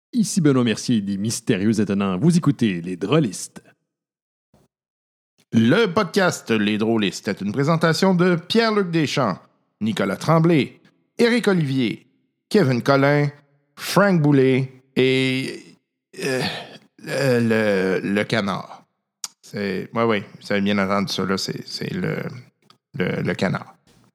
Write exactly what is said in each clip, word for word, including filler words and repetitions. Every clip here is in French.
Ici Benoît Mercier des Mystérieux Étonnants. Vous écoutez Les Drôlistes. Le podcast Les Drôlistes est une présentation de Pierre-Luc Deschamps, Nicolas Tremblay, Éric Olivier, Kevin Collin, Frank Boulet et euh, le, le, le canard. C'est, ouais, oui, vous avez bien entendu ça, là, c'est, c'est le, le, le canard.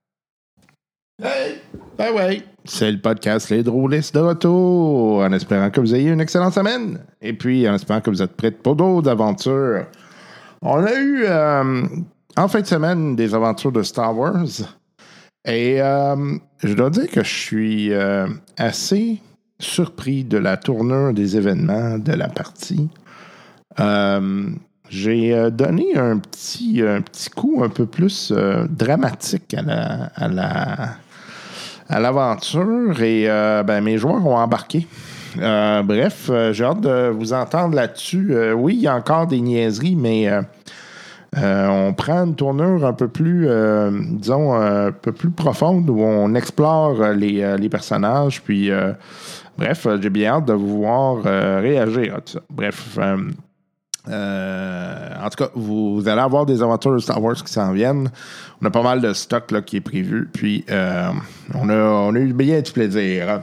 Hey! Ben oui, c'est le podcast Les Drôlistes de retour, en espérant que vous ayez une excellente semaine. Et puis, en espérant que vous êtes prêts pour d'autres aventures. On a eu, euh, en fin de semaine, des aventures de Star Wars. Et euh, je dois dire que je suis euh, assez surpris de la tournure des événements de la partie. Euh, j'ai donné un petit, un petit coup un peu plus euh, dramatique à la, à la, à l'aventure et euh, ben, mes joueurs ont embarqué. Euh, bref, euh, j'ai hâte de vous entendre là-dessus. Euh, oui, il y a encore des niaiseries, mais euh, euh, on prend une tournure un peu plus, euh, disons, un peu plus profonde où on explore les, euh, les personnages. Puis, euh, bref, j'ai bien hâte de vous voir euh, réagir à tout ça. Bref, euh, euh, en tout cas, vous, vous allez avoir des aventures de Star Wars qui s'en viennent. On a pas mal de stock là, qui est prévu. Puis, euh, on, a, on a eu bien du plaisir.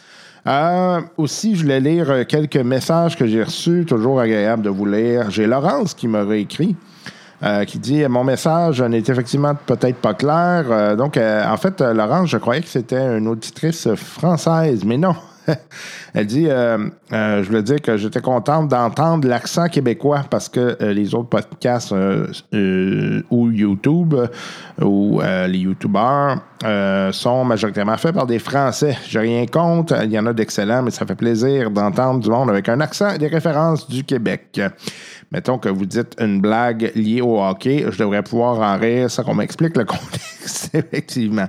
Euh, aussi, je voulais lire quelques messages que j'ai reçus. Toujours agréable de vous lire. J'ai Laurence qui m'a réécrit. Euh, qui dit « Mon message n'est effectivement peut-être pas clair. Euh, » Donc, euh, en fait, euh, Laurence, je croyais que c'était une auditrice française, mais non. Elle dit euh, euh, « Je voulais dire que j'étais contente d'entendre l'accent québécois parce que euh, les autres podcasts euh, euh, ou YouTube euh, ou euh, les YouTubeurs euh, sont majoritairement faits par des Français. J'ai rien contre. Il y en a d'excellents, mais ça fait plaisir d'entendre du monde avec un accent et des références du Québec. » Mettons que vous dites une blague liée au hockey, je devrais pouvoir en rire sans qu'on m'explique le contexte, effectivement.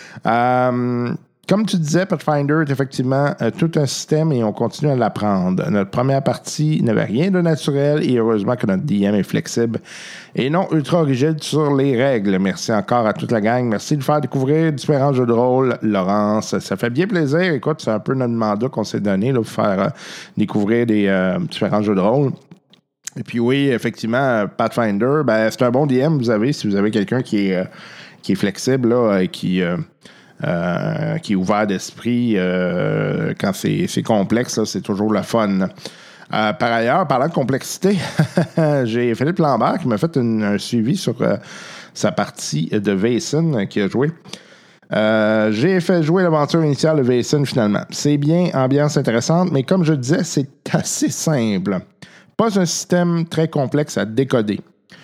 Euh, comme tu disais, Pathfinder est effectivement euh, tout un système et on continue à l'apprendre. Notre première partie n'avait rien de naturel et heureusement que notre D M est flexible et non ultra rigide sur les règles. Merci encore à toute la gang. Merci de faire découvrir différents jeux de rôle, Laurence. Ça fait bien plaisir. Écoute, c'est un peu notre mandat qu'on s'est donné là, pour faire euh, découvrir des euh, différents jeux de rôle. Et puis oui, effectivement, Pathfinder, ben, c'est un bon D M, vous avez, si vous avez quelqu'un qui est, euh, qui est flexible, là, et qui, euh, euh, qui est ouvert d'esprit euh, quand c'est, c'est complexe, là, c'est toujours le fun. Euh, par ailleurs, parlant de complexité, j'ai Philippe Lambert qui m'a fait une, un suivi sur euh, sa partie de Vaesen qu'il a joué. Euh, j'ai fait jouer l'aventure initiale de Vaesen finalement. C'est bien, ambiance intéressante, mais comme je disais, c'est assez simple. Pas un système très complexe à décoder.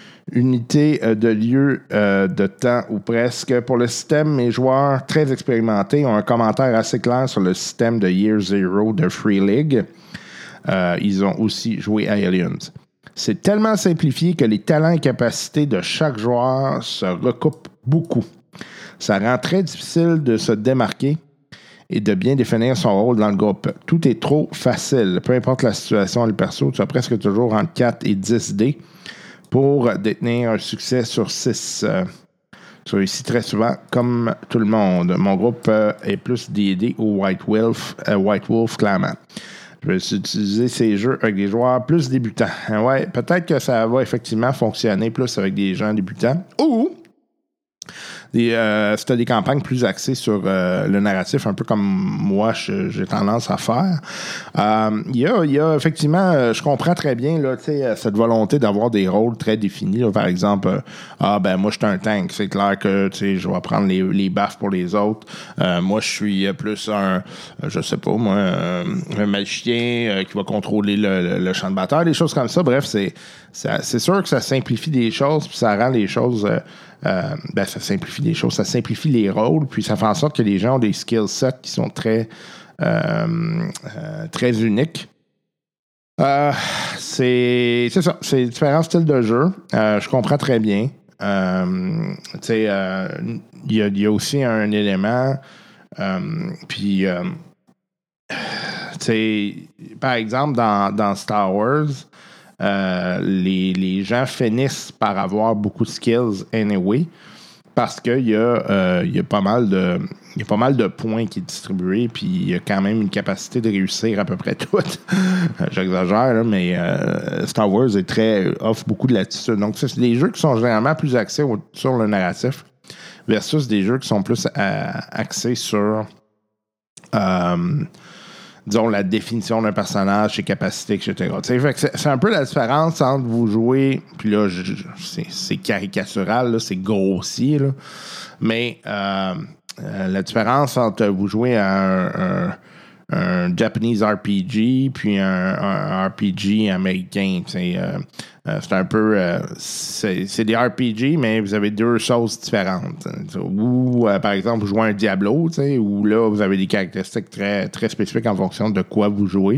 Unité de lieu, euh, de temps ou presque. Pour le système, mes joueurs très expérimentés ont un commentaire assez clair sur le système de Year Zero de Free League. Euh, ils ont aussi joué à Aliens. C'est tellement simplifié que les talents et capacités de chaque joueur se recoupent beaucoup. Ça rend très difficile de se démarquer et de bien définir son rôle dans le groupe. Tout est trop facile. Peu importe la situation, le perso, tu as presque toujours entre quatre et dix dés pour détenir un succès sur six. Euh, tu réussis très souvent, comme tout le monde. Mon groupe euh, est plus dédié au White Wolf, euh, White Wolf clairement. Je vais utiliser ces jeux avec des joueurs plus débutants. Ouais, peut-être que ça va effectivement fonctionner plus avec des gens débutants. Ou Des, euh, si tu as des campagnes plus axées sur euh, le narratif, un peu comme moi, je, j'ai tendance à faire. Euh, il y a, il y a effectivement, euh, je comprends très bien là, cette volonté d'avoir des rôles très définis. Là, par exemple, euh, ah ben moi, je suis un tank. C'est clair que je vais prendre les, les baffes pour les autres. Euh, moi, je suis plus un, je sais pas, moi, un, un magicien euh, qui va contrôler le, le, le champ de bataille, des choses comme ça. Bref, c'est, c'est, c'est sûr que ça simplifie des choses, puis ça rend les choses... Euh, Euh, ben, ça simplifie les choses, ça simplifie les rôles, puis ça fait en sorte que les gens ont des skill sets qui sont très, euh, euh, très uniques. Euh, c'est, c'est ça, c'est différents styles de jeu. Euh, je comprends très bien. Euh, tu sais, il euh, y, y a aussi un élément, euh, puis, euh, tu sais, par exemple, dans, dans Star Wars, Euh, les, les gens finissent par avoir beaucoup de skills anyway parce qu'il y, euh, y a pas mal de, il y a pas mal de points qui est distribué, puis il y a quand même une capacité de réussir à peu près tout. J'exagère, là, mais euh, Star Wars est très, offre beaucoup de latitude. Donc, c'est des jeux qui sont généralement plus axés au, sur le narratif versus des jeux qui sont plus euh, axés sur, euh, disons, la définition d'un personnage, ses capacités, et cetera. Fait que c'est, c'est un peu la différence entre vous jouer, puis là, je, je, c'est, c'est caricatural, là, c'est grossier, là, mais euh, euh, la différence entre vous jouer à un, un, un Japanese R P G puis un, un R P G américain, c'est, euh, euh, c'est un peu... Euh, c'est, c'est des R P G, mais vous avez deux choses différentes. Ou, euh, par exemple, vous jouez à un Diablo, où là, vous avez des caractéristiques très, très spécifiques en fonction de quoi vous jouez,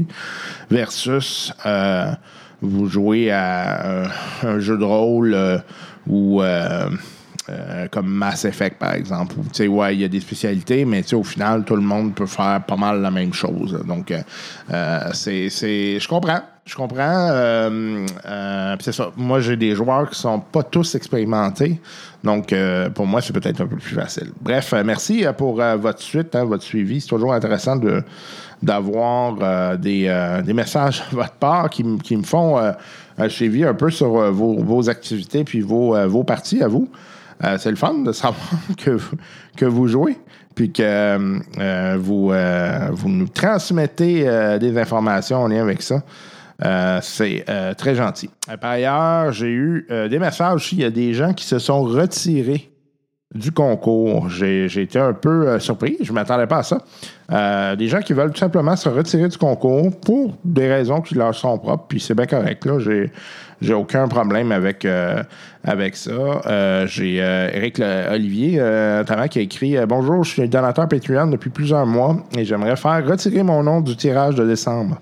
versus euh, vous jouez à euh, un jeu de rôle euh, où... Euh, Euh, comme Mass Effect, par exemple. Tu sais, ouais, il y a des spécialités, mais tu sais, au final, tout le monde peut faire pas mal la même chose. Donc, euh, c'est, c'est... Je comprends. Je comprends. Euh, euh, c'est ça. Moi, j'ai des joueurs qui sont pas tous expérimentés. Donc, euh, pour moi, c'est peut-être un peu plus facile. Bref, euh, merci pour euh, votre suite, hein, votre suivi. C'est toujours intéressant de, d'avoir euh, des, euh, des messages de votre part qui, qui me font euh, un suivi un peu sur euh, vos, vos activités puis vos, euh, vos parties à vous. Euh, c'est le fun de savoir que, que vous jouez, puis que euh, vous, euh, vous nous transmettez euh, des informations en lien avec ça. Euh, c'est euh, très gentil. Euh, par ailleurs, j'ai eu euh, des messages. Il y a des gens qui se sont retirés du concours. J'ai, j'ai été un peu euh, surpris. Je ne m'attendais pas à ça. Euh, des gens qui veulent tout simplement se retirer du concours pour des raisons qui leur sont propres, puis c'est bien correct. Là, j'ai... J'ai aucun problème avec, euh, avec ça. Euh, j'ai euh, Éric le, Olivier, euh, notamment, qui a écrit euh, « Bonjour, je suis donateur Patreon depuis plusieurs mois et j'aimerais faire retirer mon nom du tirage de décembre.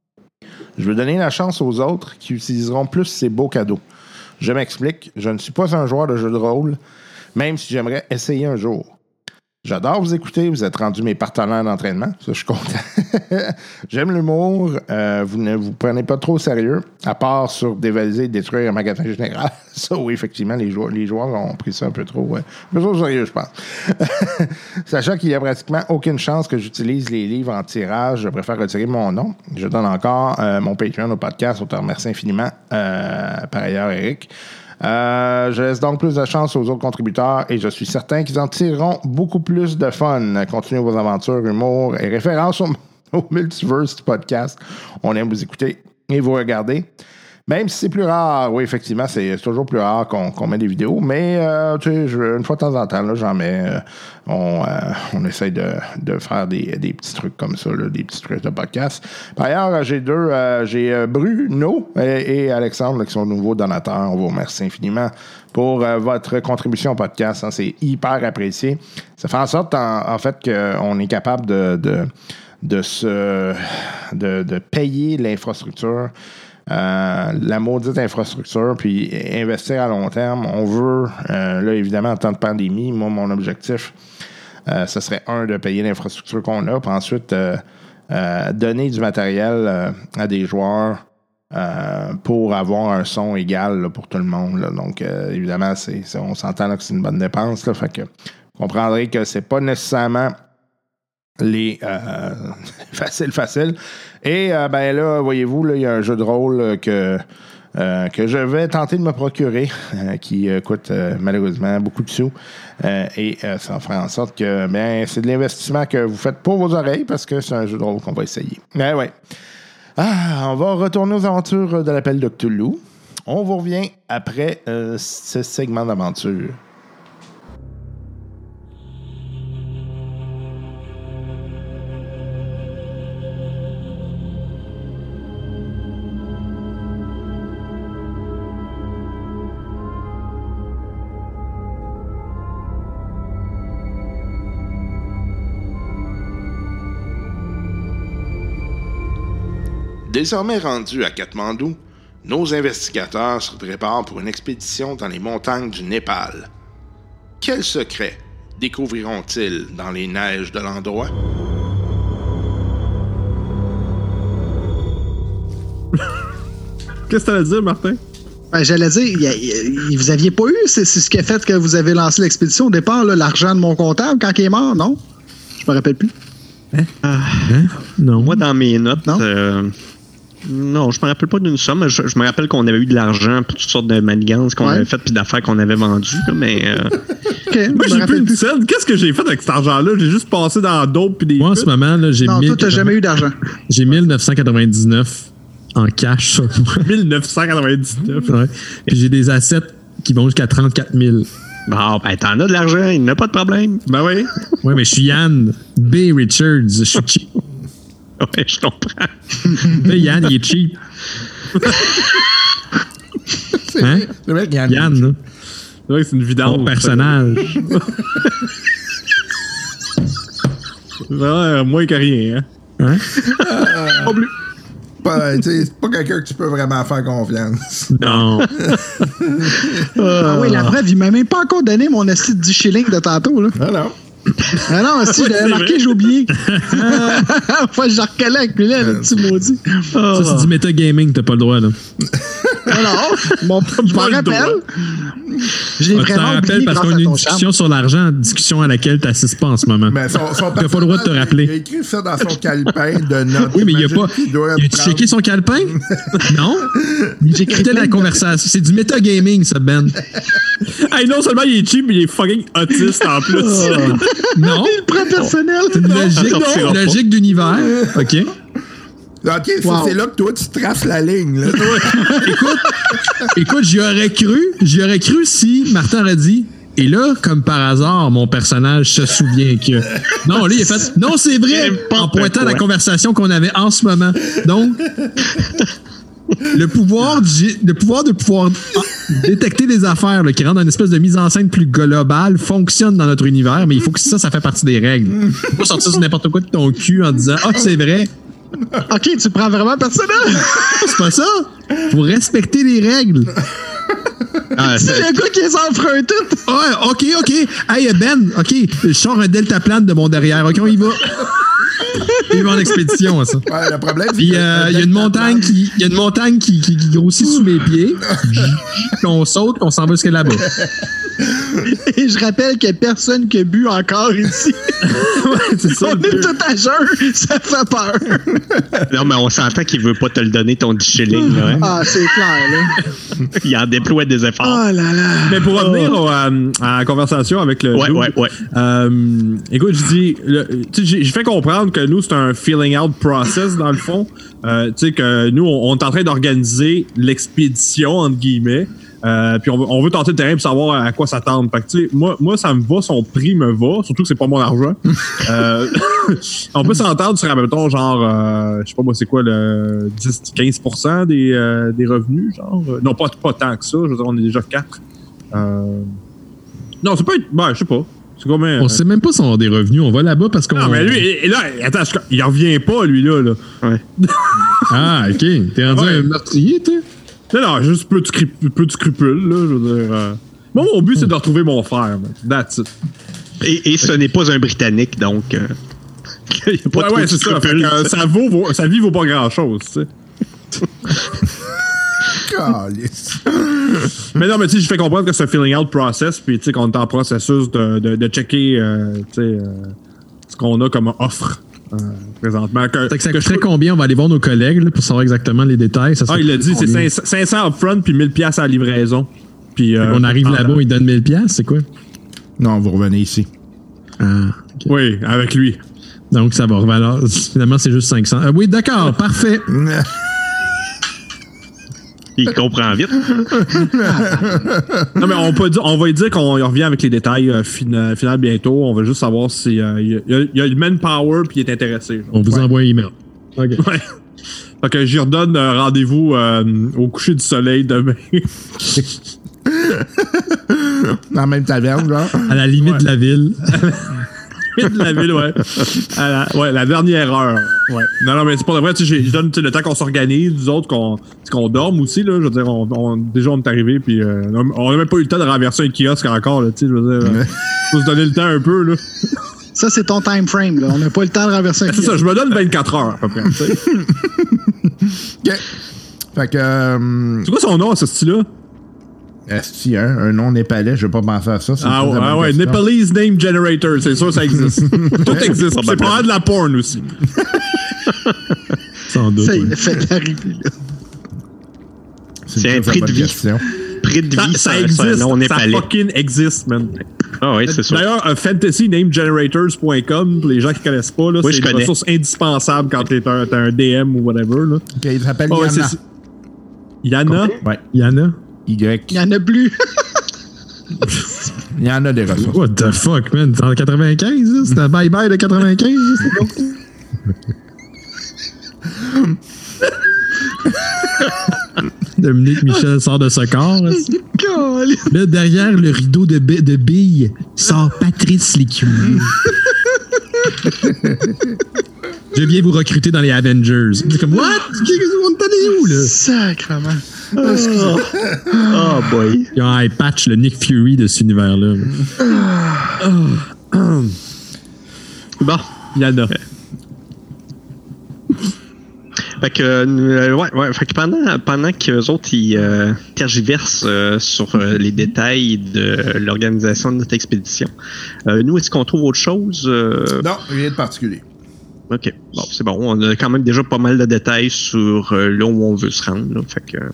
Je veux donner la chance aux autres qui utiliseront plus ces beaux cadeaux. Je m'explique, je ne suis pas un joueur de jeu de rôle, même si j'aimerais essayer un jour. J'adore vous écouter, vous êtes rendus mes partenaires d'entraînement, ça je suis content. J'aime l'humour, euh, vous ne vous prenez pas trop au sérieux, à part sur dévaliser et détruire un magasin général. Ça oui, effectivement, les joueurs, les joueurs ont pris ça un peu trop, ouais. un peu trop au sérieux, je pense. Sachant qu'il n'y a pratiquement aucune chance que j'utilise les livres en tirage, je préfère retirer mon nom. Je donne encore euh, mon Patreon au podcast, on te remercie infiniment. Euh, par ailleurs, Éric. Euh, je laisse donc plus de chance aux autres contributeurs et je suis certain qu'ils en tireront beaucoup plus de fun. Continuez vos aventures, humour et références au, au multiverse du podcast. On aime vous écouter et vous regarder. Même si c'est plus rare, oui, effectivement, c'est, c'est toujours plus rare qu'on, qu'on met des vidéos, mais euh, tu sais, je, une fois de temps en temps, là, j'en mets. Euh, on, euh, on essaye de, de faire des, des petits trucs comme ça, là, des petits trucs de podcast. Par ailleurs, j'ai deux, euh, j'ai euh, Bruno et, et Alexandre là, qui sont nouveaux donateurs. On vous remercie infiniment pour euh, votre contribution au podcast. Hein, c'est hyper apprécié. Ça fait en sorte, en, en fait, qu'on est capable de, de, de, se, de, de payer l'infrastructure. Euh, la maudite infrastructure, puis investir à long terme. On veut, euh, là, évidemment, en temps de pandémie, moi, mon objectif, euh, ce serait, un, de payer l'infrastructure qu'on a, puis ensuite, euh, euh, donner du matériel euh, à des joueurs euh, pour avoir un son égal là, pour tout le monde. Là. Donc, euh, évidemment, c'est, c'est, on s'entend là, que c'est une bonne dépense. Là, fait que vous comprendrez que c'est pas nécessairement les euh, facile, facile. Et euh, ben là, voyez-vous, là, il y a un jeu de rôle que, euh, que je vais tenter de me procurer, euh, qui euh, coûte euh, malheureusement beaucoup de sous. Euh, et euh, ça fera en sorte que ben, c'est de l'investissement que vous faites pour vos oreilles parce que c'est un jeu de rôle qu'on va essayer. Mais ouais. Ah, on va retourner aux aventures de l'appel de Cthulhu. On vous revient après euh, ce segment d'aventure. Désormais rendus à Katmandou, nos investigateurs se préparent pour une expédition dans les montagnes du Népal. Quels secrets découvriront-ils dans les neiges de l'endroit? Qu'est-ce que tu allais dire, Martin? Ben, j'allais dire, y a, y, vous aviez pas eu, c'est, c'est ce qui a fait que vous avez lancé l'expédition au départ, là, l'argent de mon comptable quand il est mort, non? me rappelle plus. Hein? Non. Moi, dans mes notes, Non? euh, non, je me rappelle pas d'une somme. Je, je me rappelle qu'on avait eu de l'argent pour toutes sortes de manigances qu'on Ouais. avait faites puis d'affaires qu'on avait vendues, là, mais euh, Ok, je Moi, me j'ai plus rappelle une plus. scène. Qu'est-ce que j'ai fait avec cet argent-là? J'ai juste passé dans d'autres puis des. Moi, en ce moment, là, j'ai Non, mille toi, t'as jamais eu d'argent. j'ai mille neuf cent quatre-vingt-dix-neuf en cash sur moi. mille neuf cent quatre-vingt-dix-neuf. Ouais. Puis j'ai des assets qui vont jusqu'à trente-quatre mille. bon, ben, t'en as de l'argent, il n'y a pas de problème. Ben oui. Ouais, mais je suis Yann B. Richards. Je suis cheap. Ouais, je comprends. Là, Yann, il est cheap. Hein? C'est vrai qu'il y a Yann, là, C'est vrai que c'est une vidange. mon personnage. Ouais, moins que rien. Hein? Hein? Pas plus. Pas, tu sais, c'est pas quelqu'un que tu peux vraiment faire confiance. Non. Ah oui, la preuve, il m'a même pas encore donné mon esti de dix shillings de tantôt. Là. Non, non. Ah non, si, je l'avais c'est marqué, vrai. j'ai oublié. Faut que je recollecte, puis là, le petit maudit. Ça, c'est du metagaming, t'as pas le droit, là. Alors, bon, je m'en Pas le rappelle. droit. Je l'ai Ah, tu t'en vraiment rappelles oublié parce grâce qu'on a à eu ton une charme. discussion sur l'argent, discussion à laquelle t'assistes pas en ce moment. Mais son, son T'as pas le droit de te personnage, rappeler. Il a écrit ça dans son calepin de notes. Oui, mais il a pas. J'imagine qu'il doit Il a prendre- checké son calepin? Non? J'écoutais plein la de- conversation. C'est du metagaming, ça, Ben. Hey, non seulement il est cheap, mais il est fucking autiste en plus. Non? Le prend personnel. C'est une logique, non, sortira pas. logique d'univers. OK? OK, c'est Wow. c'est là que toi, tu traces la ligne. Là. Écoute, écoute, j'y aurais cru. J'y aurais cru si Martin aurait dit. Et là, comme par hasard, mon personnage se souvient que. Non, là, il a fait. Non, c'est vrai! En pointant la conversation qu'on avait en ce moment. Donc, le pouvoir, du- le pouvoir de pouvoir détecter des affaires là, qui rentrent dans une espèce de mise en scène plus globale fonctionne dans notre univers, mais il faut que ça, ça fait partie des règles. Tu peux pas sortir sur n'importe quoi de ton cul en disant ah, c'est vrai. OK, tu prends vraiment personnel. C'est pas ça. Faut respecter les règles. Ah, C'est le gars qui les enfreint toutes. Ouais, OK, OK. Hey, Ben, OK, je sors un deltaplane de mon derrière. OK, on y va. Il va en expédition, ça. Ouais, le problème, c'est Puis que- euh, il y a une montagne qui, il y a une montagne qui, qui, qui grossit sous mes pieds. Puis on saute, puis on s'en va jusqu'à là-bas. Et je rappelle qu'il n'y a personne qui a bu encore ici. Ouais, c'est ça. On est tout à jeun. Ça fait peur. non, mais on s'entend qu'il veut pas te le donner, ton dix shillings. Là, hein? Ah, c'est clair, là. Il en déploie des efforts. Oh là là. Mais pour revenir au, euh, à la conversation avec le. Ouais, dude, ouais, ouais. euh, écoute, je dis. le- tu sais, J'ai j'ai fait comprendre que nous, c'est un feeling out process, dans le fond. Euh, tu sais, que nous, on, on est en train d'organiser l'expédition, entre guillemets. Euh, puis on veut, on veut tenter le terrain pour savoir à quoi s'attendre. Fait que, tu sais, moi, moi, ça me va, son prix me va, surtout que c'est pas mon argent. euh, on peut s'entendre sur, mettons, genre, euh, je sais pas moi, c'est quoi, le dix à quinze pour cent des, euh, des revenus, genre. Euh, Non, pas, pas tant que ça, je veux dire, on est déjà quatre. Euh... Non, c'est pas. Ben, je sais pas. C'est combien? On sait même pas si on a des revenus. On va là-bas parce qu'on. Non, mais lui, et, et là, attends, je- il revient pas, lui, là. là. Ouais. Ah, OK. T'es rendu Ouais. un meurtrier, toi? Non, non, juste peu de, scrup- peu de scrupules, là. Je veux dire. euh. Moi, mon but, c'est de retrouver mon frère, man. That's it. Et, et ce n'est pas un Britannique, donc. Euh, il y a pas Ouais, trop ouais, de c'est ça. Fait scrupules. que, euh, ça vaut, vaut- sa vie vaut pas grand-chose, tu sais. Calice. Mais non, mais tu sais, je fais comprendre que c'est un feeling out process, puis tu sais, qu'on est en processus de, de, de checker, euh, tu sais, euh, ce qu'on a comme offre euh, présentement. Que, Fait que ça que je coûterait peux- combien? On va aller voir nos collègues là, pour savoir exactement les détails. Ça, Ah, ça il a dit, c'est combien? cinq cents cinq cents upfront puis mille piastres à la livraison. Puis, euh, On arrive là-bas, il donne mille piastres, c'est quoi? Non, vous revenez ici. Ah, OK. Oui, avec lui. Donc, ça va revaloir. Finalement, c'est juste cinq cents. Ah oui, d'accord, parfait. Il comprend vite. Non, mais on, peut dire, on va lui dire qu'on revient avec les détails euh, fin- final bientôt. On va juste savoir si euh, il y, a, il y a le manpower puis il est intéressé. genre. On vous Ouais. envoie un email. OK. Ouais. Fait que j'y redonne euh, rendez-vous euh, au coucher du soleil demain. Dans la même taverne, genre. À la limite Ouais. de la ville. de la ville, ouais. À la, ouais, la dernière heure. Ouais. Non, non, mais c'est pas de vrai. Tu sais, j'ai- je donne tu sais, le temps qu'on s'organise, nous autres, qu'on qu'on dorme aussi. Là, je veux dire, on, on- déjà, on est arrivé, puis euh, on n'a même pas eu le temps de renverser un kiosque encore. Là, tu sais, je veux dire, euh, faut se donner le temps un peu. Là. Ça, c'est ton time frame. Là. On n'a pas le temps de renverser un C'est ça, kiosque. je me donne vingt-quatre heures à peu près. tu sais. OK. Fait que. euh, C'est quoi son nom, ce style-là? Est-ce un, un nom népalais? Je vais pas penser à ça. Ah, ouais, ah ouais, Nepalese Name Generator, c'est sûr, ça existe. Tout existe. C'est pas de la porn aussi. Sans doute. Ça, Oui. il a fait arriver, là. C'est un prix de vie. Question. Prix de vie, Ça, ça existe. Non, Ça fucking existe, man. Ah oui, c'est sûr. D'ailleurs, uh, fantasy name generators point com, pour les gens qui connaissent pas, là, Oui, c'est je une connais. ressource indispensable quand t'es un, t'as un D M ou whatever. Là. Ok, il s'appelle Oh, ouais, Yana. c'est- Yana? Ouais. Il y en a? Y. Il y en a plus. Il y en a des ressources. What the fuck, man? C'est en quatre-vingt-quinze, là? C'était un bye-bye de quatre-vingt-quinze, là, c'est bon? Dominique Michel sort de ce corps. là. Là, derrière le rideau de, bi- de billes, sort Patrice Lécuyer. Je viens vous recruter dans les Avengers. C'est comme, what? On est allé où, là? Sacrement. Oh boy. Ils ont hey, patch le Nick Fury de cet univers-là. Bon. Yana. Fait que, euh, ouais, ouais, fait que pendant, pendant qu'eux autres, ils euh, tergiversent euh, sur euh, les détails de l'organisation de notre expédition, euh, nous, est-ce qu'on trouve autre chose? Euh, Non, rien de particulier. OK. Bon, c'est bon. On a quand même déjà pas mal de détails sur euh, là où on veut se rendre. Là. Fait que...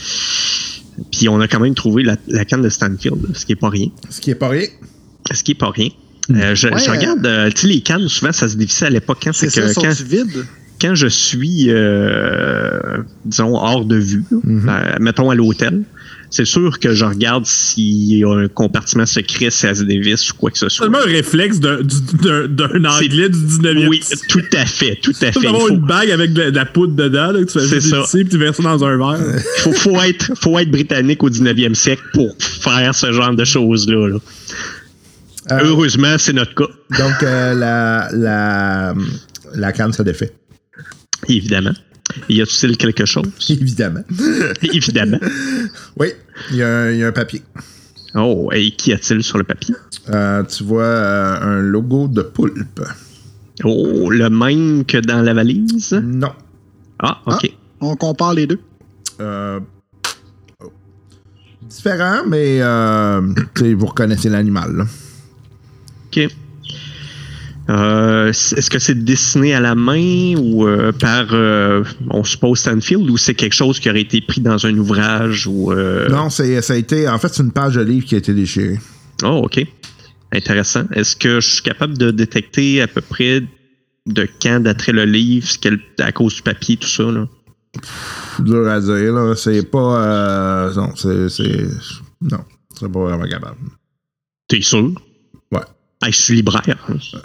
Puis on a quand même trouvé la, la canne de Stanfield, ce qui est pas rien. Ce qui est pas rien. Ce qui est pas rien. Euh, je, Ouais, je regarde, euh, tu sais, les cannes, souvent, ça se dévissait à l'époque. Hein, C'est c'est ça, que quand, sont-tu vides? quand je suis, euh, disons, hors de vue, là, Mhm. euh, mettons à l'hôtel, c'est sûr que je regarde s'il y a un compartiment secret, si elle se dévisse ou quoi que ce soit. Seulement un réflexe d'un, d'un, d'un anglais du dix-neuvième. Oui, tout à fait, tout à fait. Tu Il avoir faut, une bague avec de, de la poudre dedans, là, que tu fais C'est juste ça. dévisser, puis tu verses ça dans un verre. faut, faut être, faut être britannique au dix-neuvième siècle pour faire ce genre de choses-là. Là. Euh, Heureusement, c'est notre cas, Donc, euh, la, la, la canne se défait. évidemment. Y a-t-il quelque chose? Évidemment. Évidemment. Oui, il y, a un- il y a un papier. Oh, et qu'y a-t-il sur le papier? Euh, tu vois euh, un logo de poulpe. Oh, le même que dans la valise? Non. Ah, OK. On compare les deux. Euh, oh. Différent, mais euh, tu sais, vous reconnaissez l'animal. Là. OK. Euh, est-ce que c'est dessiné à la main ou euh, par, euh, on suppose, Stanfield, ou c'est quelque chose qui aurait été pris dans un ouvrage ou... Euh... Non, c'est, ça a été. En fait, c'est une page de livre qui a été déchirée. Oh, OK. Intéressant. Est-ce que je suis capable de détecter à peu près de quand daterait le livre, quel, à cause du papier, tout ça, là? Dur à dire, là. C'est pas. Euh, non, c'est, c'est. Non, c'est pas vraiment capable. T'es sûr? Ouais. Hey, je suis libraire.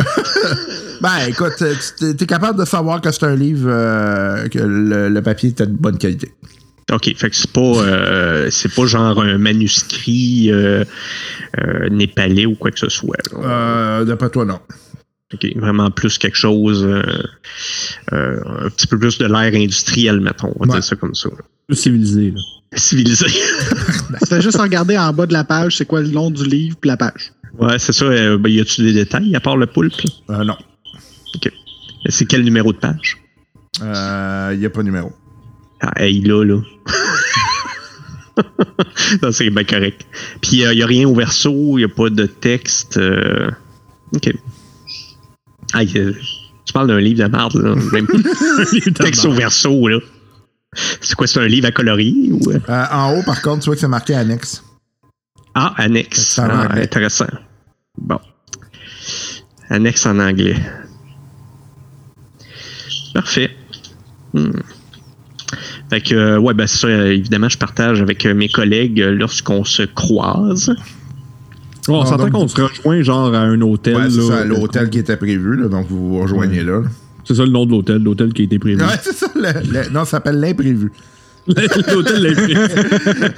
Ben, écoute, tu es capable de savoir que c'est un livre, euh, que le, le papier était de bonne qualité. OK, fait que c'est pas euh, c'est pas genre un manuscrit euh, euh, népalais ou quoi que ce soit. Là. Euh, d'après toi, non. OK, vraiment plus quelque chose euh, euh, un petit peu plus de l'ère industrielle, mettons, on va Ouais. dire ça comme ça. là. Plus civilisé, là. Civilisé. Tu fais juste regarder en bas de la page, c'est quoi le nom du livre puis la page. Ouais, c'est ça. Euh, ben, y a-tu des détails à part le poulpe? là? Euh, non. OK. C'est quel numéro de page? Il euh, n'y a pas de numéro. Ah, hey, là, là. Non, c'est bien correct. Puis, il euh, n'y a rien au verso, il n'y a pas de texte. euh, OK. Ah, y a- tu parles d'un livre de merde, là. Même texte au verso, là. C'est quoi, c'est un livre à colorier? Ou... Euh, en haut, par contre, tu vois que c'est marqué annexe. Ah, annexe. C'est en Ah, anglais. intéressant. Bon. Annexe en anglais. Parfait. Hmm. Fait que, euh, ouais, ben, ça, euh, évidemment, je partage avec euh, mes collègues euh, lorsqu'on se croise. Oh, on Non, s'entend donc- qu'on se rejoint genre à un hôtel. Ouais, c'est là. ça, l'hôtel qui était prévu, là, donc vous vous rejoignez là. là. C'est ça le nom de l'hôtel, l'hôtel qui a été prévu. Ouais, c'est ça. Le, le- non, ça s'appelle l'imprévu. L'hôtel l'a prévu.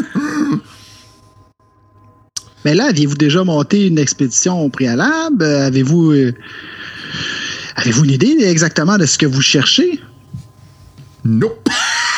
Mais là, aviez-vous déjà monté une expédition au préalable? Euh, Avez-vous euh, avez-vous une idée exactement de ce que vous cherchez? Nope.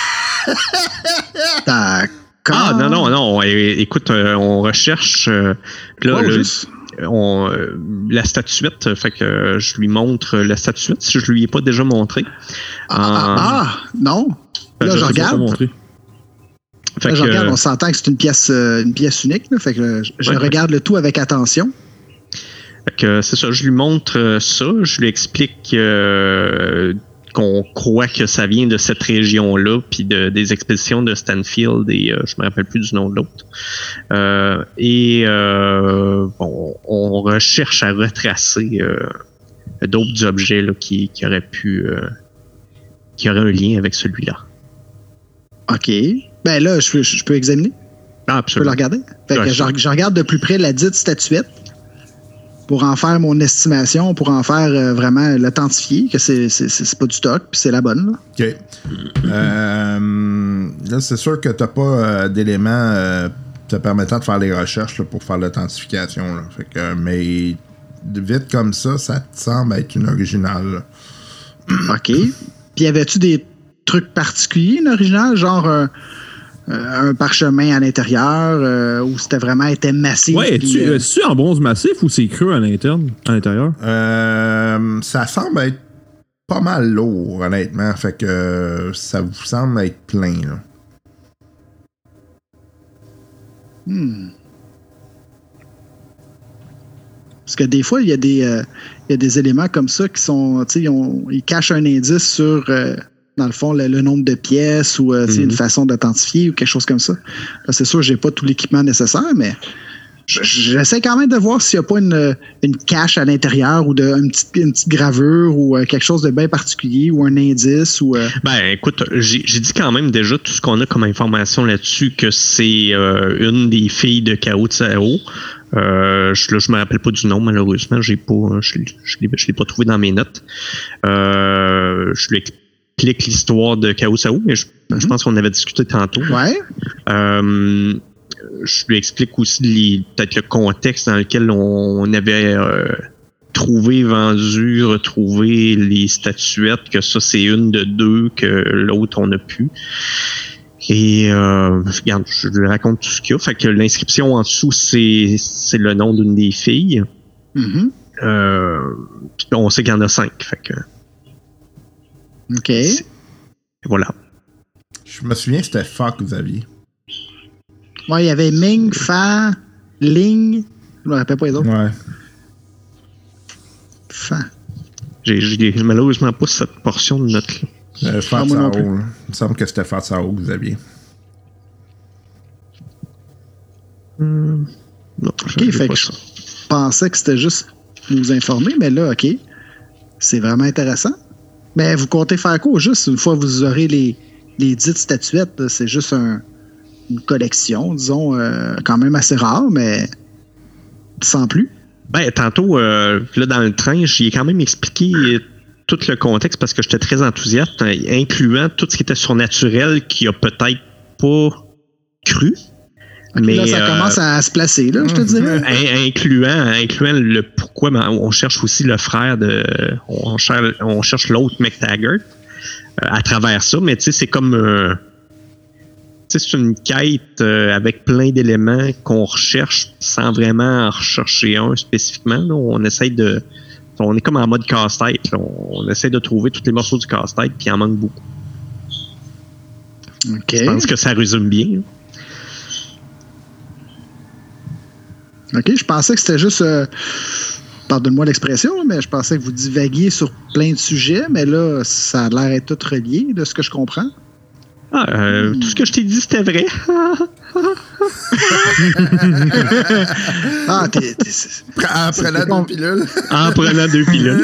D'accord. Ah, non, non, non. é- Écoute, euh, on recherche. euh, là, Ouais, le- juste. on, euh, la statuette. Fait que euh, je lui montre la statuette si je lui ai pas déjà montré. Ah, ah, ah, non. Ben, Là, je je sais pas regarde. montrer. Là, je regarde, on s'entend que c'est une pièce, euh, une pièce unique. Là, fait que je, je ouais, regarde ouais. le tout avec attention. Fait que c'est ça, je lui montre ça, je lui explique euh, qu'on croit que ça vient de cette région-là, puis de, des expéditions de Stanfield et euh, je me rappelle plus du nom de l'autre. Euh, et euh, bon, on recherche à retracer euh, d'autres objets là, qui, qui auraient pu, euh, qui auraient un lien avec celui-là. OK. Ben là, je peux, je peux examiner. Ah, absolument. Je peux le regarder. Fait que je, je regarde de plus près la dite statuette pour en faire mon estimation, pour en faire euh, vraiment l'authentifier, que c'est, c'est, c'est pas du stock, puis c'est la bonne. Là. OK. euh, là, c'est sûr que t'as pas euh, d'éléments euh, te permettant de faire les recherches là, pour faire l'authentification. Là. Fait que, mais vite comme ça, ça te semble être une originale. OK. Puis avais-tu des trucs particuliers, une originale, genre un, un parchemin à l'intérieur, euh, où c'était vraiment été massif? Ouais, es-tu, euh... es-tu en bronze massif ou c'est creux à l'interne, à l'intérieur? Euh, ça semble être pas mal lourd, honnêtement. Fait que euh, ça vous semble être plein, là. Hmm. Parce que des fois, il y a des, euh, il y a des éléments comme ça qui sont, tu sais, ils, ils cachent un indice sur, euh, dans le fond, le, le nombre de pièces ou euh, mm-hmm. une façon d'authentifier ou quelque chose comme ça. Là, c'est sûr, j'ai pas tout l'équipement nécessaire, mais je, j'essaie quand même de voir s'il n'y a pas une, une cache à l'intérieur ou de, une, petite, une petite gravure ou euh, quelque chose de bien particulier ou un indice. Ou, euh... Ben, écoute, j'ai, j'ai dit quand même déjà tout ce qu'on a comme information là-dessus, que c'est euh, une des filles de Kao Tsao. Euh, je, là, je me rappelle pas du nom, malheureusement. J'ai pas, je, je, l'ai, je l'ai pas trouvé dans mes notes. Euh, je lui explique l'histoire de Kao Tsao, mais je, mm-hmm. je pense qu'on avait discuté tantôt. Ouais. Euh, je lui explique aussi les, peut-être le contexte dans lequel on, on avait euh, trouvé, vendu, retrouvé les statuettes, que ça c'est une de deux, que l'autre on a pu. Et euh, regarde, je lui raconte tout ce qu'il y a. Fait que l'inscription en dessous, c'est, c'est le nom d'une des filles. Mm-hmm. Euh, puis on sait qu'il y en a cinq. Fait que. OK. Voilà. Je me souviens, c'était Fa que vous aviez. Ouais, il y avait Ming, Fa, Ling. Je me rappelle pas les autres. Ouais. Fa. J'ai, j'ai malheureusement pas cette portion de note-là. Euh, Fa Tsao, il me semble que c'était Fa Tsao que vous aviez. Hum, non, OK, fait que je pensais que c'était juste vous informer, mais là, OK. C'est vraiment intéressant. Mais vous comptez faire quoi? Juste une fois que vous aurez les, les dites statuettes, là, c'est juste un, une collection, disons, euh, quand même assez rare, mais sans plus. Ben, tantôt, euh, là, dans le train, j'y ai quand même expliqué tout le contexte parce que j'étais très enthousiaste, incluant tout ce qui était surnaturel qui a peut-être pas cru. Okay, mais là, ça euh, commence à se placer, là, je te dirais. Incluant, incluant le pourquoi, ben, on cherche aussi le frère de. On cherche, on cherche l'autre McTaggart euh, à travers ça, mais tu sais, c'est comme. Euh, tu sais, c'est une quête euh, avec plein d'éléments qu'on recherche sans vraiment en rechercher un spécifiquement. Là. On essaye de. On est comme en mode casse-tête. Là. On, on essaie de trouver tous les morceaux du casse-tête, puis il en manque beaucoup. Okay. Je pense que ça résume bien. Là. OK, je pensais que c'était juste, euh, pardonne-moi l'expression, mais je pensais que vous divaguiez sur plein de sujets, mais là, ça a l'air d'être tout relié, de ce que je comprends. Ah, euh, hmm. Tout ce que je t'ai dit, c'était vrai. ah, t'es... t'es en prenant deux pilules. En prenant deux pilules.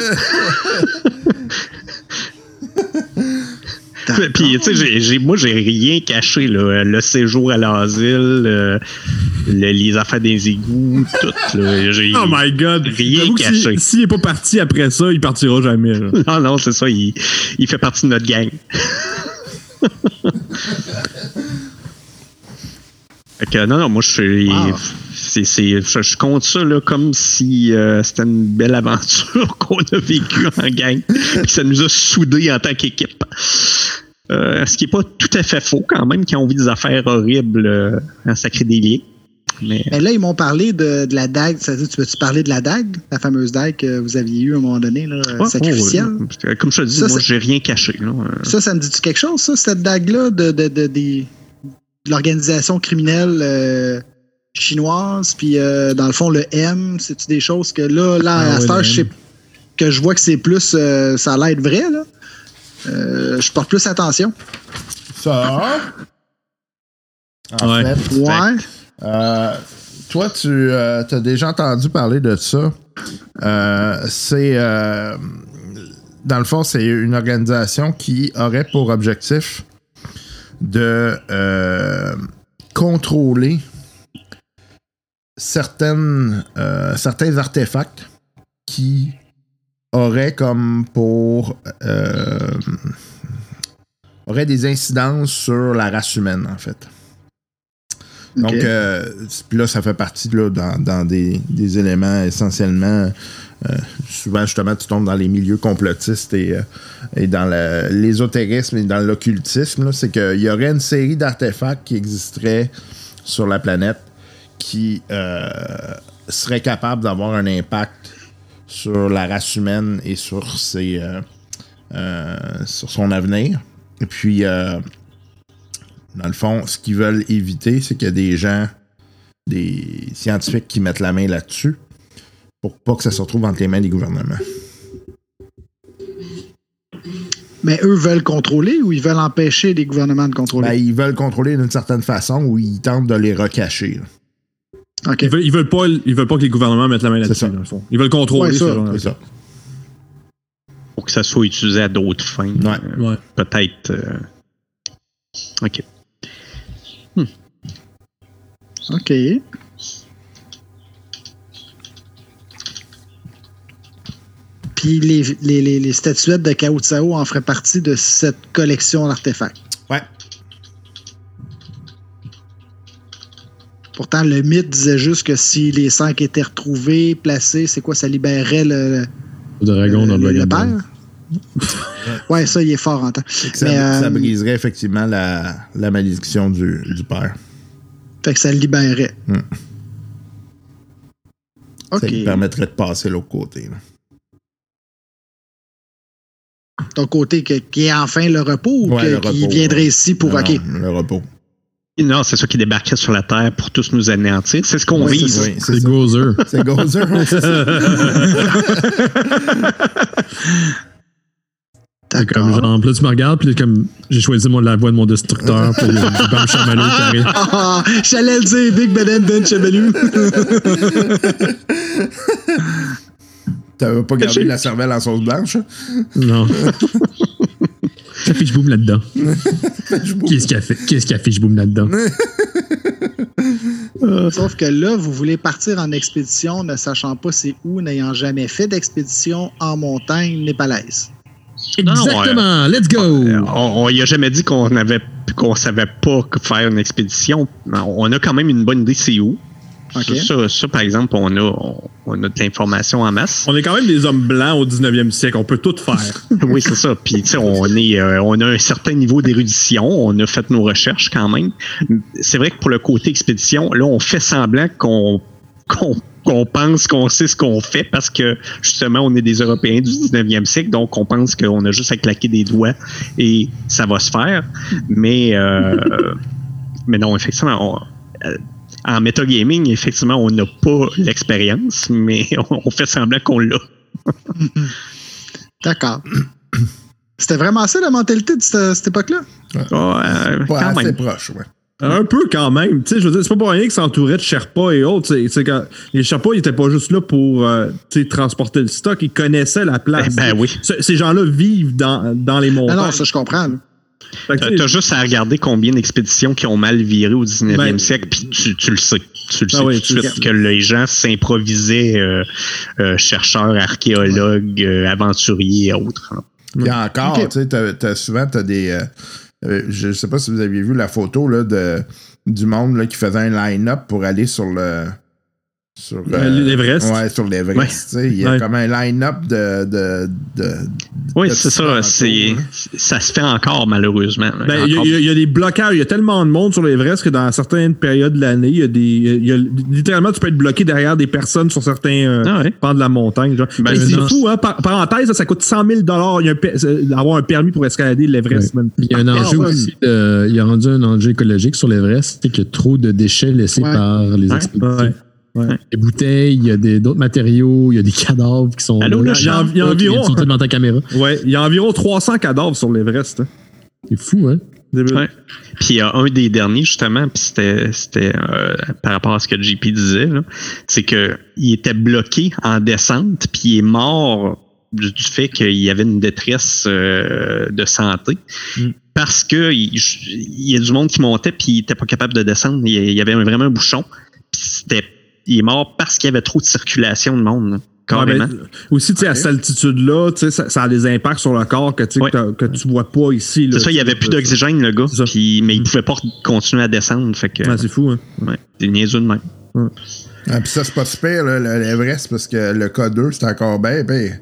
Puis, tu sais, j'ai, j'ai, moi, j'ai rien caché, là. Le séjour à l'asile, euh, le, les affaires des égouts, tout, là. J'ai oh my God! Rien caché. S'il si, n'est pas parti après ça, il partira jamais, là. Non, non, c'est ça. Il, il fait partie de notre gang. Fait que, non, non, moi, je suis. Wow. C'est, c'est, je, je compte ça là, comme si euh, c'était une belle aventure qu'on a vécue en gang. Puis ça nous a soudés en tant qu'équipe. Euh, ce qui n'est pas tout à fait faux quand même, qui ont vu des affaires horribles, euh, ça crée des liens. Mais... Mais là, ils m'ont parlé de, de la dague. Ça veut dire, tu peux-tu parler de la dague, la fameuse dague que vous aviez eue à un moment donné, là, ouais, sacrificielle? Oh, comme je te dis, ça, moi, j'ai rien caché. Là. Ça, ça me dit-tu quelque chose, ça, cette dague-là, de, de, de, de, de l'organisation criminelle euh, chinoise, puis euh, dans le fond, le M, c'est-tu des choses que là, là Ah à ouais, cette heure, le je sais que je vois que c'est plus, euh, ça a l'air vrai, là. Euh, je porte plus attention. Ça, en Ouais. fait, Ouais. euh, toi, tu euh, as déjà entendu parler de ça. Euh, c'est, euh, dans le fond, c'est une organisation qui aurait pour objectif de euh, contrôler certaines, euh, certains artefacts qui auraient comme pour euh, auraient des incidences sur la race humaine, en fait. Donc, Ok. euh, puis là, ça fait partie là, dans, dans des, des éléments essentiellement. Euh, souvent, justement, tu tombes dans les milieux complotistes et, euh, et dans le- l'ésotérisme et dans l'occultisme. là. C'est qu'il y aurait une série d'artefacts qui existeraient sur la planète qui euh, seraient capables d'avoir un impact sur la race humaine et sur, ses, euh, euh, sur son avenir. Et puis, euh, dans le fond, ce qu'ils veulent éviter, c'est qu'il y a des gens, des scientifiques qui mettent la main là-dessus pour pas que ça se retrouve entre les mains des gouvernements. Mais eux veulent contrôler ou ils veulent empêcher les gouvernements de contrôler? Ben, ils veulent contrôler d'une certaine façon ou ils tentent de les recacher. là. OK. Ils veulent, ils veulent pas, ils veulent pas que les gouvernements mettent la main là-dessus, ça. dans le fond. Ils veulent contrôler Ouais, ça. ce genre de- C'est ça. Pour que ça soit utilisé à d'autres fins. Ouais. Euh, Ouais. Peut-être. euh, OK. OK. Puis les, les, les, les statuettes de Cao Cao en feraient partie de cette collection d'artefacts. Ouais. Pourtant, le mythe disait juste que si les cinq étaient retrouvés, placés, c'est quoi, ça libérerait le, Le dragon dans le, le le Dragon Ball. père? Ouais, ça, il est fort en temps. Ça, Mais, ça euh, briserait effectivement la, la malédiction du, du père. Fait que ça le libérerait. Hmm. OK. Ça lui permettrait de passer de l'autre côté. là. Ton côté que, qui est enfin le repos ou Ouais, que- le qui repos, viendrait ouais. ici pour... Non, OK. non, le repos. Non, c'est ça qui débarquerait sur la Terre pour tous nous anéantir. C'est ce qu'on Ouais, vise. c'est Oui, c'est C'est ça. Gozer. C'est Gozer. ouais, c'est ça. C'est comme D'accord. genre, puis là, tu me regardes, puis là, comme j'ai choisi moi, la voix de mon destructeur, puis il y a du Bam Chamallow qui arrive. Ah, j'allais le dire, Big Ben Ben Chabalou. T'avais pas gardé la cervelle en sauce blanche? hein? Non. Ça fait je boum là-dedans. Qu'est-ce qu'il a fait? Qu'est-ce qu'il a fait je boum là-dedans? Sauf que là, vous voulez partir en expédition ne sachant pas c'est où, n'ayant jamais fait d'expédition en montagne népalaise. Non, non, Exactement, let's go! Euh, on n'y a jamais dit qu'on avait qu'on savait pas que faire une expédition. On a quand même une bonne idée c'est où. OK. Ça, ça, ça, par exemple, on a, on, on a de l'information en masse. On est quand même des hommes blancs au dix-neuvième siècle. On peut tout faire. Oui, c'est ça. Puis, tu sais, on, est, euh, on a un certain niveau d'érudition. On a fait nos recherches quand même. C'est vrai que pour le côté expédition, là, on fait semblant qu'on qu'on qu'on pense qu'on sait ce qu'on fait parce que, justement, on est des Européens du dix-neuvième siècle. Donc, on pense qu'on a juste à claquer des doigts et ça va se faire. Mais, euh, mais non, effectivement, on, euh, en metagaming, effectivement, on n'a pas l'expérience, mais on, on fait semblant qu'on l'a. D'accord. C'était vraiment ça la mentalité de cette, cette époque-là? Euh, Pas quand assez même. proche, ouais. Un peu quand même. Tu sais, je veux dire, c'est pas pour rien qu'ils s'entouraient de Sherpas et autres. C'est, c'est quand, les Sherpas, ils étaient pas juste là pour euh, tu sais, transporter le stock. Ils connaissaient la place. Ben, ben oui. C- Ces gens-là vivent dans, dans les Non, montagnes. non, ça, je comprends. là. Fait que, T'as tu sais, t'as juste à regarder combien d'expéditions qui ont mal viré au dix-neuvième Ben, siècle, puis tu, tu le sais. Tu le Ah sais oui, tout de tu- suite que les gens s'improvisaient euh, euh, chercheurs, archéologues, euh, aventuriers et autres. hein. Puis encore, Ok. tu sais, t'as- t'as souvent, t'as des. euh, euh, je sais pas si vous aviez vu la photo là, de, du monde là, qui faisait un line-up pour aller sur le Sur euh, l'Everest. Ouais, sur l'Everest. Ouais. Il y a ouais. comme un line-up de. de, de oui, de c'est ça. C'est, ça se fait encore, malheureusement. Ben, il, y a, il y a des blocages. Il y a tellement de monde sur l'Everest que dans certaines périodes de l'année, il y a des. Il y a, littéralement, tu peux être bloqué derrière des personnes sur certains euh, ah ouais. pans de la montagne. Genre. Ben, c'est non. fou, hein. Par, parenthèse, ça, ça coûte cent mille dollars d'avoir un permis pour escalader l'Everest. Ouais. Il y a un enjeu ah, aussi. De, il y a rendu un enjeu écologique sur l'Everest. C'est qu'il y a trop de déchets laissés ouais. par les ouais. expéditions. Ouais. Ouais. Des bouteilles, il y a des, d'autres matériaux, il y a des cadavres qui sont. Allô, là, il y a, il y a environ. Qui devant ta caméra. Ouais, il y a environ trois cents cadavres sur l'Everest. Hein. C'est fou, hein? Ouais. Puis il y a un des derniers, justement, puis c'était, c'était euh, par rapport à ce que J P disait, là, c'est qu'il était bloqué en descente, puis il est mort du, du fait qu'il y avait une détresse euh, de santé. Mm. Parce que il, il y a du monde qui montait, puis il n'était pas capable de descendre. Il y avait vraiment un bouchon. Puis c'était. Il est mort parce qu'il y avait trop de circulation de monde. Carrément. Ouais, ben, aussi, tu sais, okay. à cette altitude-là, tu sais, ça, ça a des impacts sur le corps que, ouais. que, que tu vois pas ici. Là, c'est ça, il y avait plus d'oxygène, le gars. Puis, mais il pouvait pas continuer à descendre. Fait que, ouais, c'est fou, hein. Ouais, c'est niaiseux de même. Ouais. Ah, puis ça, c'est pas super, là, l'Everest, parce que le K deux, c'est encore bien pire.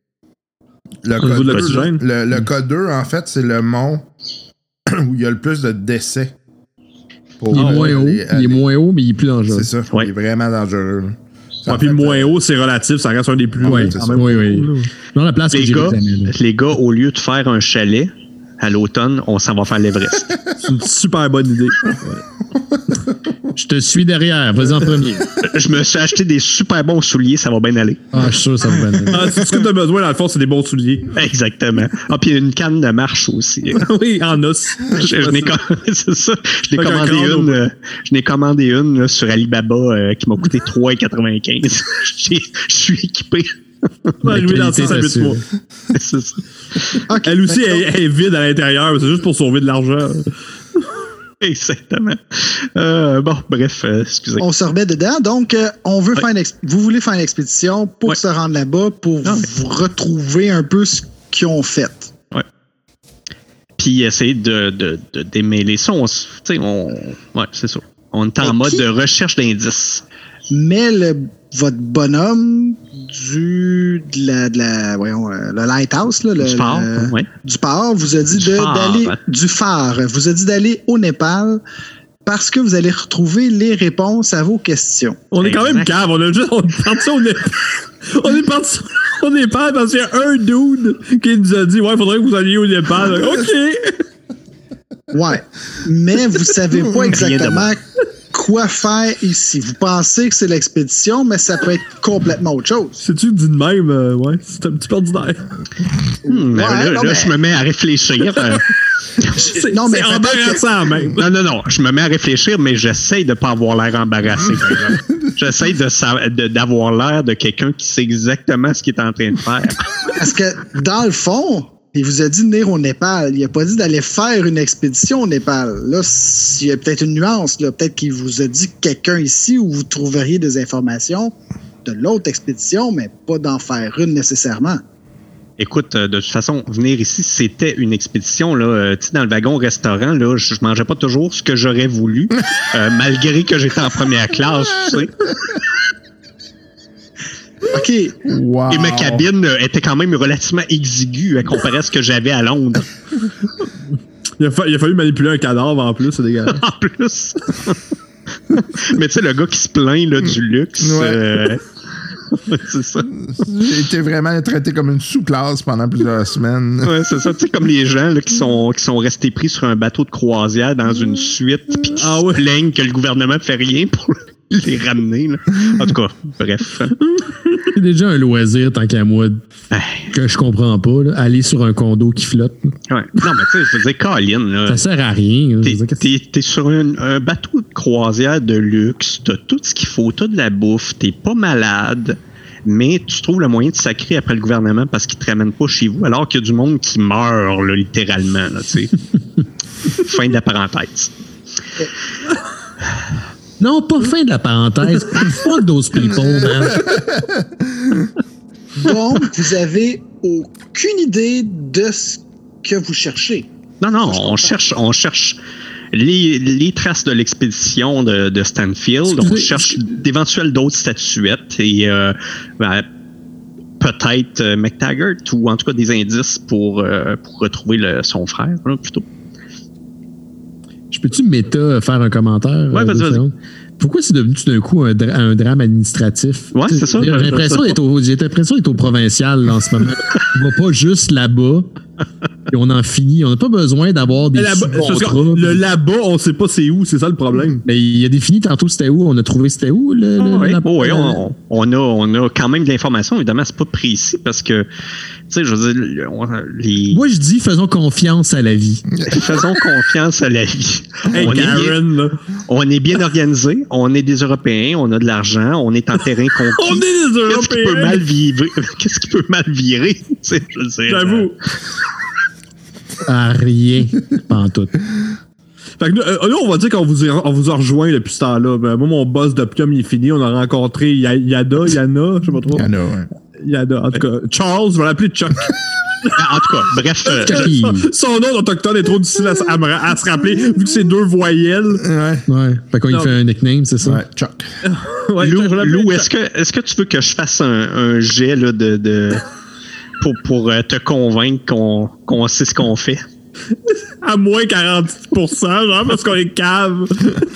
Le, K deux, le, le, le K deux, en fait, c'est le mont où il y a le plus de décès. Pour il est moins haut, les, il est moins haut, mais il est plus dangereux. C'est ça, ouais. Il est vraiment dangereux. Ouais, puis le moins haut, c'est relatif, ça reste un des plus hauts. Ouais, oui, oui. Dans la place les, que gars, les gars, au lieu de faire un chalet, à l'automne, on s'en va faire l'Everest. C'est une super bonne idée. Je te suis derrière, vas-y en premier. Je me suis acheté des super bons souliers, ça va bien aller. Ah, je suis sûr que ça va bien aller. Ah, c'est ce que tu as besoin, dans le fond, c'est des bons souliers. Exactement. Ah, puis une canne de marche aussi. Oui, en os. Je, je n'ai com... c'est ça. Je n'ai commandé une, euh, je n'ai commandé une là, sur Alibaba euh, qui m'a coûté trois dollars quatre-vingt-quinze. Je suis équipé. Ouais, je vais dans ça, ça veut trois. C'est ça. Okay, elle aussi, elle, elle est vide à l'intérieur, c'est juste pour sauver de l'argent. Exactement. Euh, bon, bref, euh, excusez. On se remet dedans. Donc, euh, on veut ouais. faire une exp- vous voulez faire une expédition pour ouais. se rendre là-bas, pour ah, vous ouais. retrouver un peu ce qu'ils ont fait. Ouais. Puis essayer de, de, de démêler ça. On, on, ouais, c'est ça. On est en Et mode qui... de recherche d'indices. Mais le, votre bonhomme du de la, de la voyons euh, le lighthouse là, le, du phare, le, ouais. du phare vous a dit du de, phare, d'aller hein. du phare vous a dit d'aller au Népal parce que vous allez retrouver les réponses à vos questions. On est quand même cave, on a juste on est parti au Népal. On est parti au Népal parce qu'il y a un dude qui nous a dit ouais, faudrait que vous alliez au Népal. OK. Ouais. Mais vous savez pas exactement quoi faire ici. Vous pensez que c'est l'expédition, mais ça peut être complètement autre chose. C'est-tu dit de même? Euh, ouais, c'est un petit peu ordinaire. Hmm, ouais, là, non, là mais... je me mets à réfléchir. Euh... c'est, non, mais c'est embarrassant que... même. Non, non, non. Je me mets à réfléchir, mais j'essaie de pas avoir l'air embarrassé. J'essaie de, de, d'avoir l'air de quelqu'un qui sait exactement ce qu'il est en train de faire. Parce que, dans le fond, il vous a dit de venir au Népal. Il n'a pas dit d'aller faire une expédition au Népal. Là, il y a peut-être une nuance. Là. Peut-être qu'il vous a dit quelqu'un ici où vous trouveriez des informations de l'autre expédition, mais pas d'en faire une nécessairement. Écoute, de toute façon, venir ici, c'était une expédition. Là, tu sais, dans le wagon-restaurant, là, je mangeais pas toujours ce que j'aurais voulu, euh, malgré que j'étais en première classe, tu sais. OK. Wow. Et ma cabine était quand même relativement exiguë à comparer à ce que j'avais à Londres. Il a, fa- il a fallu manipuler un cadavre en plus, c'est dégueulasse. En plus. Mais tu sais, le gars qui se plaint là, du luxe. Ouais. Euh... c'est ça. J'ai été vraiment traité comme une sous-classe pendant plusieurs semaines. Ouais, c'est ça. Tu sais, comme les gens là, qui, sont, qui sont restés pris sur un bateau de croisière dans une suite puis qui ah, se ouais. plaignent que le gouvernement ne fait rien pour les ramener. Là. En tout cas, bref. C'est déjà un loisir, tant qu'à moi, que je comprends pas. Là, aller sur un condo qui flotte. Ouais. Non, mais tu sais, je veux dire, Colin, là, ça sert à rien. T'es, t'es, t'es sur un, un bateau de croisière de luxe, t'as tout ce qu'il faut, t'as de la bouffe, t'es pas malade, mais tu trouves le moyen de sacrer après le gouvernement parce qu'il te ramène pas chez vous, alors qu'il y a du monde qui meurt, là, littéralement. Là, tu sais. Fin de la parenthèse. Non, pas fin de la parenthèse. Fuck those people, man. Donc, vous avez aucune idée de ce que vous cherchez. Non, non, on cherche, on cherche les, les traces de l'expédition de, de Stanfield. On cherche d'éventuelles d'autres statuettes et euh, ben, peut-être euh, McTaggart ou en tout cas des indices pour, euh, pour retrouver le, son frère, là, plutôt. Je peux-tu méta faire un commentaire? Ouais, vas-y, vas-y. Pourquoi c'est devenu tout d'un coup un, dra- un drame administratif? Ouais, c'est ça. J'ai l'impression d'être au, j'ai l'impression d'être au provincial là, en ce moment. On va pas juste là-bas et on en finit. On n'a pas besoin d'avoir des sous-contrats. Le là-bas, on sait pas c'est où, c'est ça le problème. Mais il y a défini tantôt c'était où. On a trouvé c'était où. Le, oh, le, oui, la... oh, oui on, on, a, on a quand même de l'information. Évidemment, c'est pas précis parce que, tu sais, je veux dire, on, les... Moi, je dis faisons confiance à la vie. Faisons confiance à la vie. Hey, on, Karen, est bien, là. on est bien organisé, on est des Européens, on a de l'argent, on est en terrain conquis. On est des Européens! Qu'est-ce qui peut mal virer? Qu'est-ce qui peut mal virer? J'avoue. À rien, pas en tout. Fait que nous, euh, nous, on va dire qu'on vous, on vous a rejoint depuis ce temps-là. Ben, moi, mon boss d'Opcom, il est fini. On a rencontré Yada, Yana, je sais pas trop. Yana, ouais. Yada, en tout cas. Charles, je vais l'appeler Chuck. En tout cas, bref. Euh, son, son nom d'autochtone est trop difficile à, à, à se rappeler, vu que c'est deux voyelles. Ouais. Ouais. Fait qu'on lui fait un nickname, c'est ça? Ouais, Chuck. ouais, Lou, Lou est-ce que, est-ce que tu veux que je fasse un, un jet là, de, de, pour, pour euh, te convaincre qu'on, qu'on sait ce qu'on fait? À moins quarante pour cent, genre, parce qu'on est cave. Non,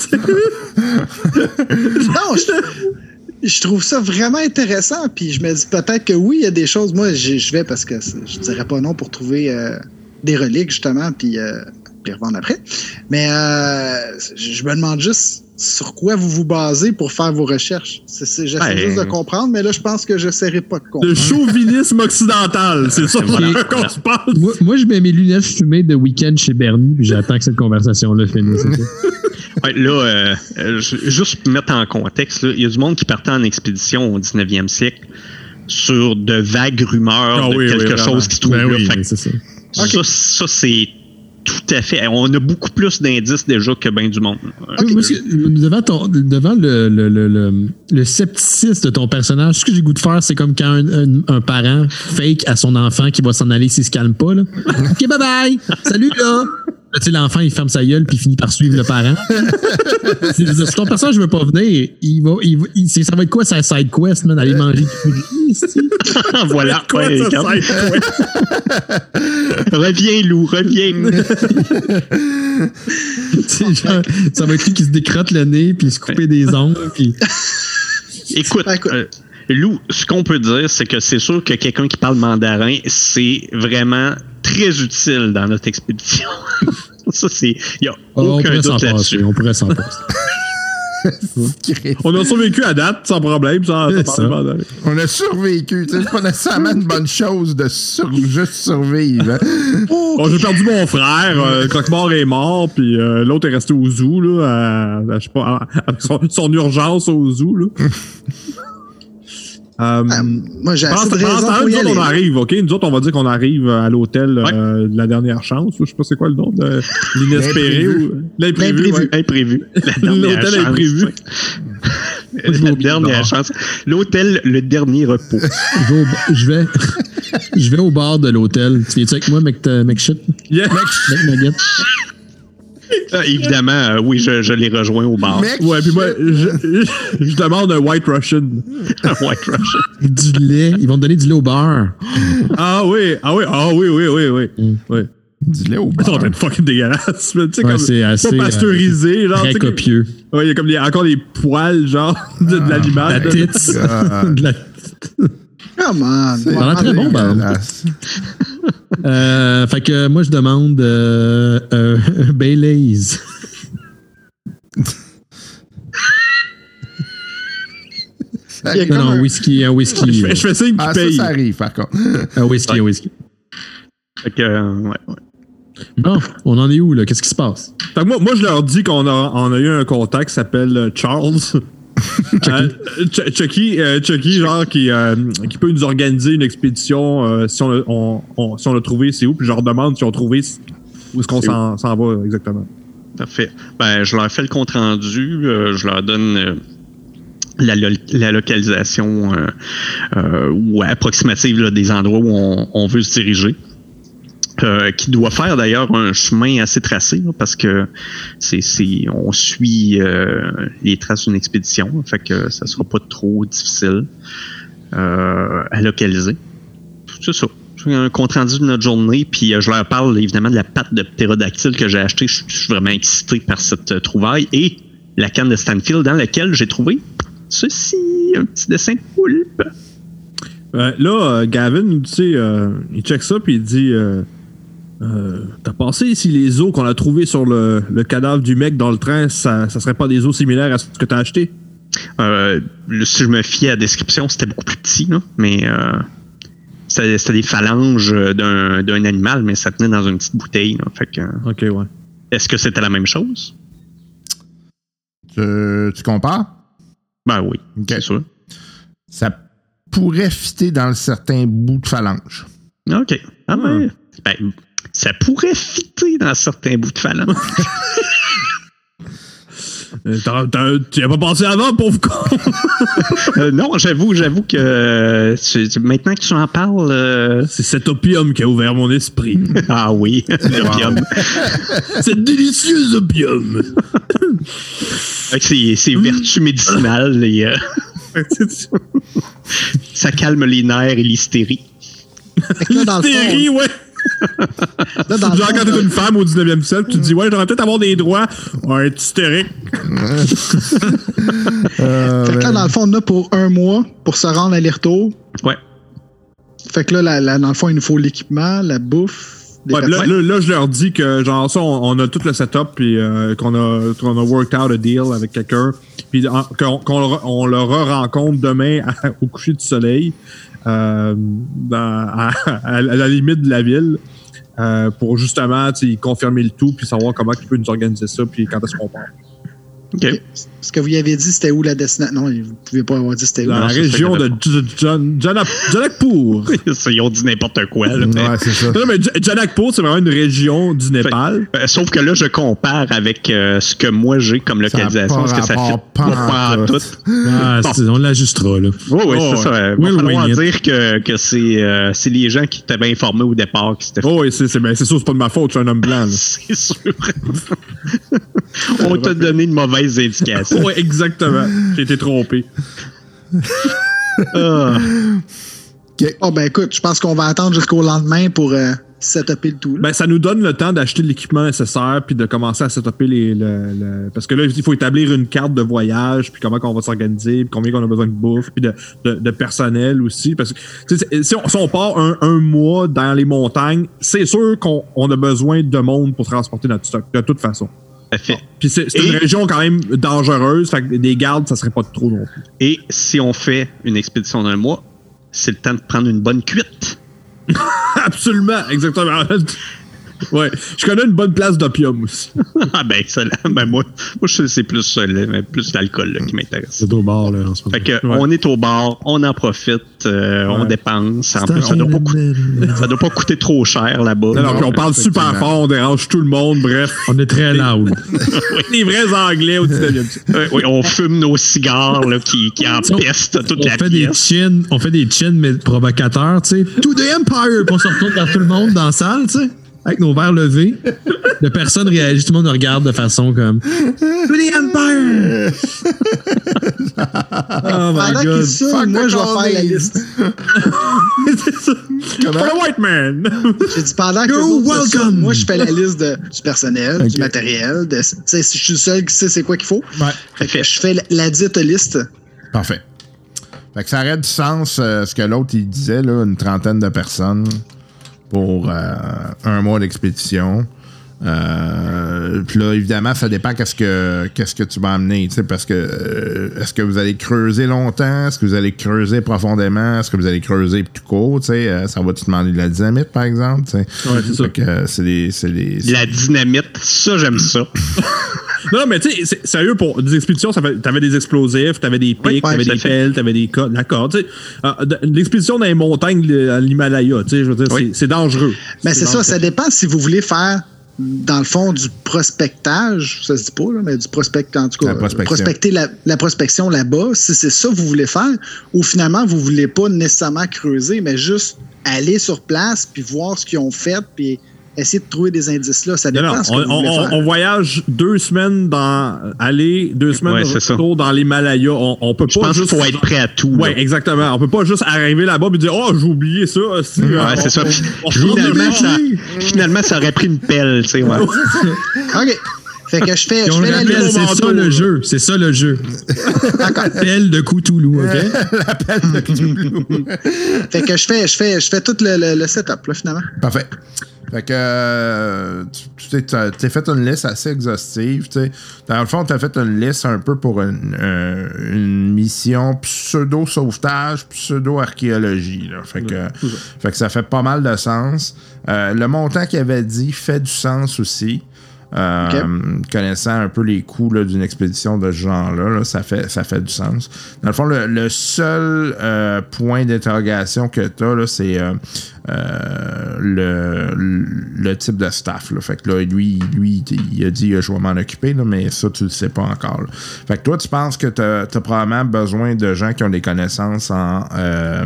je, je trouve ça vraiment intéressant. Puis je me dis peut-être que oui, il y a des choses. Moi, je, je vais parce que je dirais pas non pour trouver euh, des reliques, justement, puis, euh, puis revendre après. Mais euh, je me demande juste sur quoi vous vous basez pour faire vos recherches. C'est, c'est, j'essaie hey. juste de comprendre, mais là, je pense que je n'essaierai pas de comprendre. Le chauvinisme occidental, c'est ça voilà, qu'on voilà. se passe. Moi, moi, je mets mes lunettes fumées de week-end chez Bernie, puis j'attends que cette conversation-là finisse. Ouais, là, euh, euh, juste pour mettre en contexte, il y a du monde qui partait en expédition au dix-neuvième siècle sur de vagues rumeurs oh, de oui, quelque oui, chose qui se trouve ben là. oui, Fait c'est ça. ça, okay. ça, c'est tout à fait. On a beaucoup plus d'indices déjà que bien du monde. Okay. Moi, devant ton, devant le, le, le, le, le scepticisme de ton personnage, ce que j'ai goût de faire, c'est comme quand un, un, un parent fake à son enfant qui va s'en aller s'il se calme pas. Là. OK, bye bye! Salut là! Là, tu sais, l'enfant, il ferme sa gueule puis il finit par suivre le parent. Si ton personnage ne veut pas venir, il va, il va, il, ça va être quoi sa side quest, man? Aller manger du riz, voilà. Quoi, ouais, ça, ouais. Reviens, Lou, reviens. Genre, ça va être lui qui se décrotte le nez puis se couper des ongles. Puis... Écoute, euh, Lou, ce qu'on peut dire, c'est que c'est sûr que quelqu'un qui parle mandarin, c'est vraiment très utile dans notre expédition. Ça, c'est... Il n'y a oh, aucun doute là-dessus. Passer, on pourrait s'en passer. On a survécu à date, sans problème. Sans, sans on a survécu. C'est pas nécessairement une bonne chose de sur, juste survivre. Hein? Bon, j'ai perdu mon frère. Euh, Croque-Mort est mort, puis euh, l'autre est resté au zoo, là, à, à, je sais pas, avec son, son urgence au zoo. Là. Euh, ah, moi, j'ai assez de raisons pour y nous aller. autres, on arrive, OK? Nous autres, on va dire qu'on arrive à l'hôtel ouais. euh, de la dernière chance. Je sais pas c'est quoi le nom de l'inespéré ou l'imprévu. Ouais. Imprévu. L'hôtel imprévu. La dernière chance. L'hôtel, le dernier repos. Je vais, au, je vais, je vais au bar de l'hôtel. Tu viens-tu avec moi, mec, mec shit? Yeah. Mec nugget. Ah, évidemment, euh, oui, je, je les rejoins au bar. Mec, ouais, puis moi, je, je, je demande un White Russian. Un White Russian. Du lait. Ils vont te donner du lait au bar. Ah oui, ah oui, ah oui, oui, oui, oui. Mm. oui. Du lait au bar. Ça va être fucking dégueulasse. Tu sais, ouais, comme, c'est assez, pas pasteurisé. Euh, genre, très copieux. Oui, il y a comme les, encore des poils, genre, de, de l'animal. La tits. De la... Come on. Ça a l'air très bon, ben. Euh, fait que moi, je demande euh, euh, Baileys. Non, non, un whisky, un whisky. Je fais, je fais signe qu'il ah, paye. Ça, ça arrive, par contre. Un whisky, un whisky. Fait que, euh, ouais, ouais. Bon, on en est où, là? Qu'est-ce qui se passe? Fait que moi, moi, je leur dis qu'on a, on a eu un contact qui s'appelle Charles. Chucky. Euh, Ch- Chucky, euh, Chucky, genre, qui, euh, qui peut nous organiser une expédition euh, si, on a, on, on, si on l'a trouvé, c'est où? Puis je leur demande si on a trouvé où est-ce qu'on s'en, s'en va exactement. Parfait. Ben, je leur fais le compte rendu, euh, je leur donne euh, la, lo- la localisation euh, euh, ou approximative là, des endroits où on, on veut se diriger. euh, qui doit faire d'ailleurs un chemin assez tracé là, parce que c'est, c'est on suit euh, les traces d'une expédition, fait que ça sera pas trop difficile euh, à localiser. C'est ça. C'est un compte rendu de notre journée, puis euh, je leur parle évidemment de la patte de ptérodactyle que j'ai achetée. Je suis vraiment excité par cette euh, trouvaille et la canne de Stanfield dans laquelle j'ai trouvé ceci, un petit dessin de poulpe. Euh, là, euh, Gavin, tu sais, euh, il check ça puis il dit euh, euh, t'as pensé si les os qu'on a trouvés sur le, le cadavre du mec dans le train, ça, ça serait pas des os similaires à ce que t'as acheté? Euh, si je me fie à la description, c'était beaucoup plus petit, là, mais euh, c'était, c'était des phalanges d'un, d'un animal, mais ça tenait dans une petite bouteille. Là, fait que, ok, ouais. Est-ce que c'était la même chose? Tu, tu compares? Ben oui, okay. C'est sûr. Ça pourrait fitter dans certains bouts de phalange. OK. Ah ouais. Ben, ça pourrait fitter dans certains bouts de phalange. T'as, t'as, tu as pas pensé avant, pauvre con? euh, non, j'avoue, j'avoue que euh, tu, tu, maintenant que tu en parles... Euh... C'est cet opium qui a ouvert mon esprit. Ah oui, l'opium. C'est délicieux opium. Avec ses, ses vertus médicinales et... Euh... ça calme les nerfs et l'hystérie. L'hystérie, ouais. Là, dans genre, quand t'es une femme au dix-neuvième siècle, tu te dis, ouais, j'aurais peut-être avoir des droits. Ouais, être hystérique. euh, fait que là, dans le fond, on a pour un mois pour se rendre aller-retour. Ouais. Fait que là, la, la, dans le fond, il nous faut l'équipement, la bouffe. Ouais, là, là, là, je leur dis que, genre, ça, on, on a tout le setup, puis euh, qu'on a, qu'on a worked out a deal avec quelqu'un, puis qu'on, qu'on on le re-rencontre demain à, au coucher du soleil. Euh, dans, à, à la limite de la ville euh, pour justement confirmer le tout puis savoir comment il peut nous organiser ça puis quand est-ce qu'on part. OK. Ce que vous y avez dit, c'était où la destination? Non, vous ne pouvez pas avoir dit c'était où. Dans la non, région de Janakpur. Ils ont dit n'importe quoi. Là, mais... Ouais, c'est ça. Non, mais Janakpur, c'est vraiment une région du Népal. Fait, euh, sauf que là, je compare avec euh, ce que moi j'ai comme localisation. Est-ce que ça fait pas en tout? Ah, bon. On l'ajustera, là. Oui, oui, oh, c'est ça. Il va falloir oui, dire que, que c'est, euh, c'est les gens qui t'avaient informé au départ qui s'étaient fait. Oh, oui, c'est, c'est, ben, c'est sûr, c'est pas de ma faute, je suis un homme blanc. Là. C'est sûr. On t'a donné une mauvaise indication. Oui, exactement. J'ai été trompé. ah. Okay. Oh, ben écoute, je pense qu'on va attendre jusqu'au lendemain pour euh, setuper le tout. Là. Ben, ça nous donne le temps d'acheter l'équipement nécessaire puis de commencer à setuper les. Le, le, parce que là, il faut établir une carte de voyage, puis comment on va s'organiser, puis combien on a besoin de bouffe, puis de, de, de personnel aussi. Parce que si on, si on part un, un mois dans les montagnes, c'est sûr qu'on on a besoin de monde pour transporter notre stock, de toute façon. Fait. Puis c'est, c'est une région quand même dangereuse, fait que des gardes, ça serait pas trop non plus. Et si on fait une expédition d'un mois, c'est le temps de prendre une bonne cuite. Absolument, exactement. Ouais, je connais une bonne place d'opium aussi. Ah ben excellent. Ben moi, moi je c'est plus, euh, plus l'alcool là, qui m'intéresse. C'est au bar là en ce moment. Fait que ouais. on est au bar, on en profite, euh, ouais. on dépense. En plus, ça doit, pas coûter, ça doit pas coûter trop cher là-bas. Non, non, puis on parle super fort, on dérange tout le monde, bref. On est très loud. Les vrais Anglais au dix-neuvième siècle. Oui, on fume nos cigares là, qui, qui empestent toute on la fait pièce. Des chins, on fait des chins mais provocateurs, tu sais. To the Empire! Puis on se retourne vers tout le monde dans la salle, tu sais. Avec nos verres levés. La personne réagit, tout le monde nous regarde de façon comme To the Empire! Oh my Pendant God. Ça, moi, je vais faire la liste. C'est ça. For the white man! J'ai dit pendant que You're welcome. Ça, moi, je fais la liste de, du personnel, okay. du matériel. De, si je suis le seul qui sait c'est quoi qu'il faut. Ouais. Fait que je fais la, la dite liste. Parfait. Fait que ça aurait du sens, euh, ce que l'autre il disait, là, une trentaine de personnes pour euh, un mois d'expédition. Euh, puis là, évidemment, ça dépend qu'est-ce que qu'est-ce que tu vas amener, tu sais, parce que euh, est-ce que vous allez creuser longtemps, est-ce que vous allez creuser profondément, est-ce que vous allez creuser tout court, tu sais, euh, ça va te demander de la dynamite, par exemple, tu sais. Ouais, c'est ça. Que, euh, c'est des, c'est des, c'est... La dynamite, ça, j'aime ça. Non, mais tu sais, sérieux, pour des expéditions, ça fait, t'avais des explosifs, t'avais des pics, oui, t'avais des pelles, t'avais des cordes, la corde, tu sais. Euh, l'expédition dans les montagnes de l'Himalaya, tu sais, je veux dire, oui. c'est, c'est dangereux. Mais c'est, c'est dangereux. Ça, ça dépend si vous voulez faire, dans le fond, du prospectage, ça se dit pas, là, mais du prospect, en tout cas, la prospecter la, la prospection là-bas, si c'est ça que vous voulez faire, ou finalement, vous voulez pas nécessairement creuser, mais juste aller sur place, puis voir ce qu'ils ont fait, puis essayer de trouver des indices là. Ça Non, dépend non, de ce que on, vous voulez on- faire. on voyage deux semaines dans aller, deux semaines Ouais, de c'est ça. retour dans l'Himalaya. On, on peut Je pas pense qu'il juste. faut être prêt à tout. Ouais, là. exactement. On peut pas juste arriver là-bas et dire oh j'ai oublié ça. C'est, Ouais, on- c'est ça. on- Puis, on retourne finalement, demain. ça, finalement, ça aurait pris une pelle, tu sais. Ouais. OK. Fait que je fais, Puis je on fais la rappelle, liste. c'est ça le jeu. C'est ça le jeu. Pelle de Cthulhu, OK? Fait que je fais, je fais, je fais tout le, le, le setup, là, finalement. Parfait. Fait que euh, tu tu t'es t'es fait une liste assez exhaustive. Tu sais. Dans le fond, tu as fait une liste un peu pour une, euh, une mission pseudo-sauvetage, pseudo-archéologie. Là. Fait, que, fait que ça fait pas mal de sens. Euh, le montant qu'il avait dit fait du sens aussi. Euh, Ok. Connaissant un peu les coûts là, d'une expédition de ce genre-là, là, ça, fait, ça fait du sens. Dans le fond, le, le seul euh, point d'interrogation que tu as, c'est euh, euh, le, le type de staff. Là. Fait que là, lui, lui, il a dit je vais m'en occuper, là, mais ça, tu le sais pas encore. Là. Fait que toi, tu penses que tu as probablement besoin de gens qui ont des connaissances en. Euh,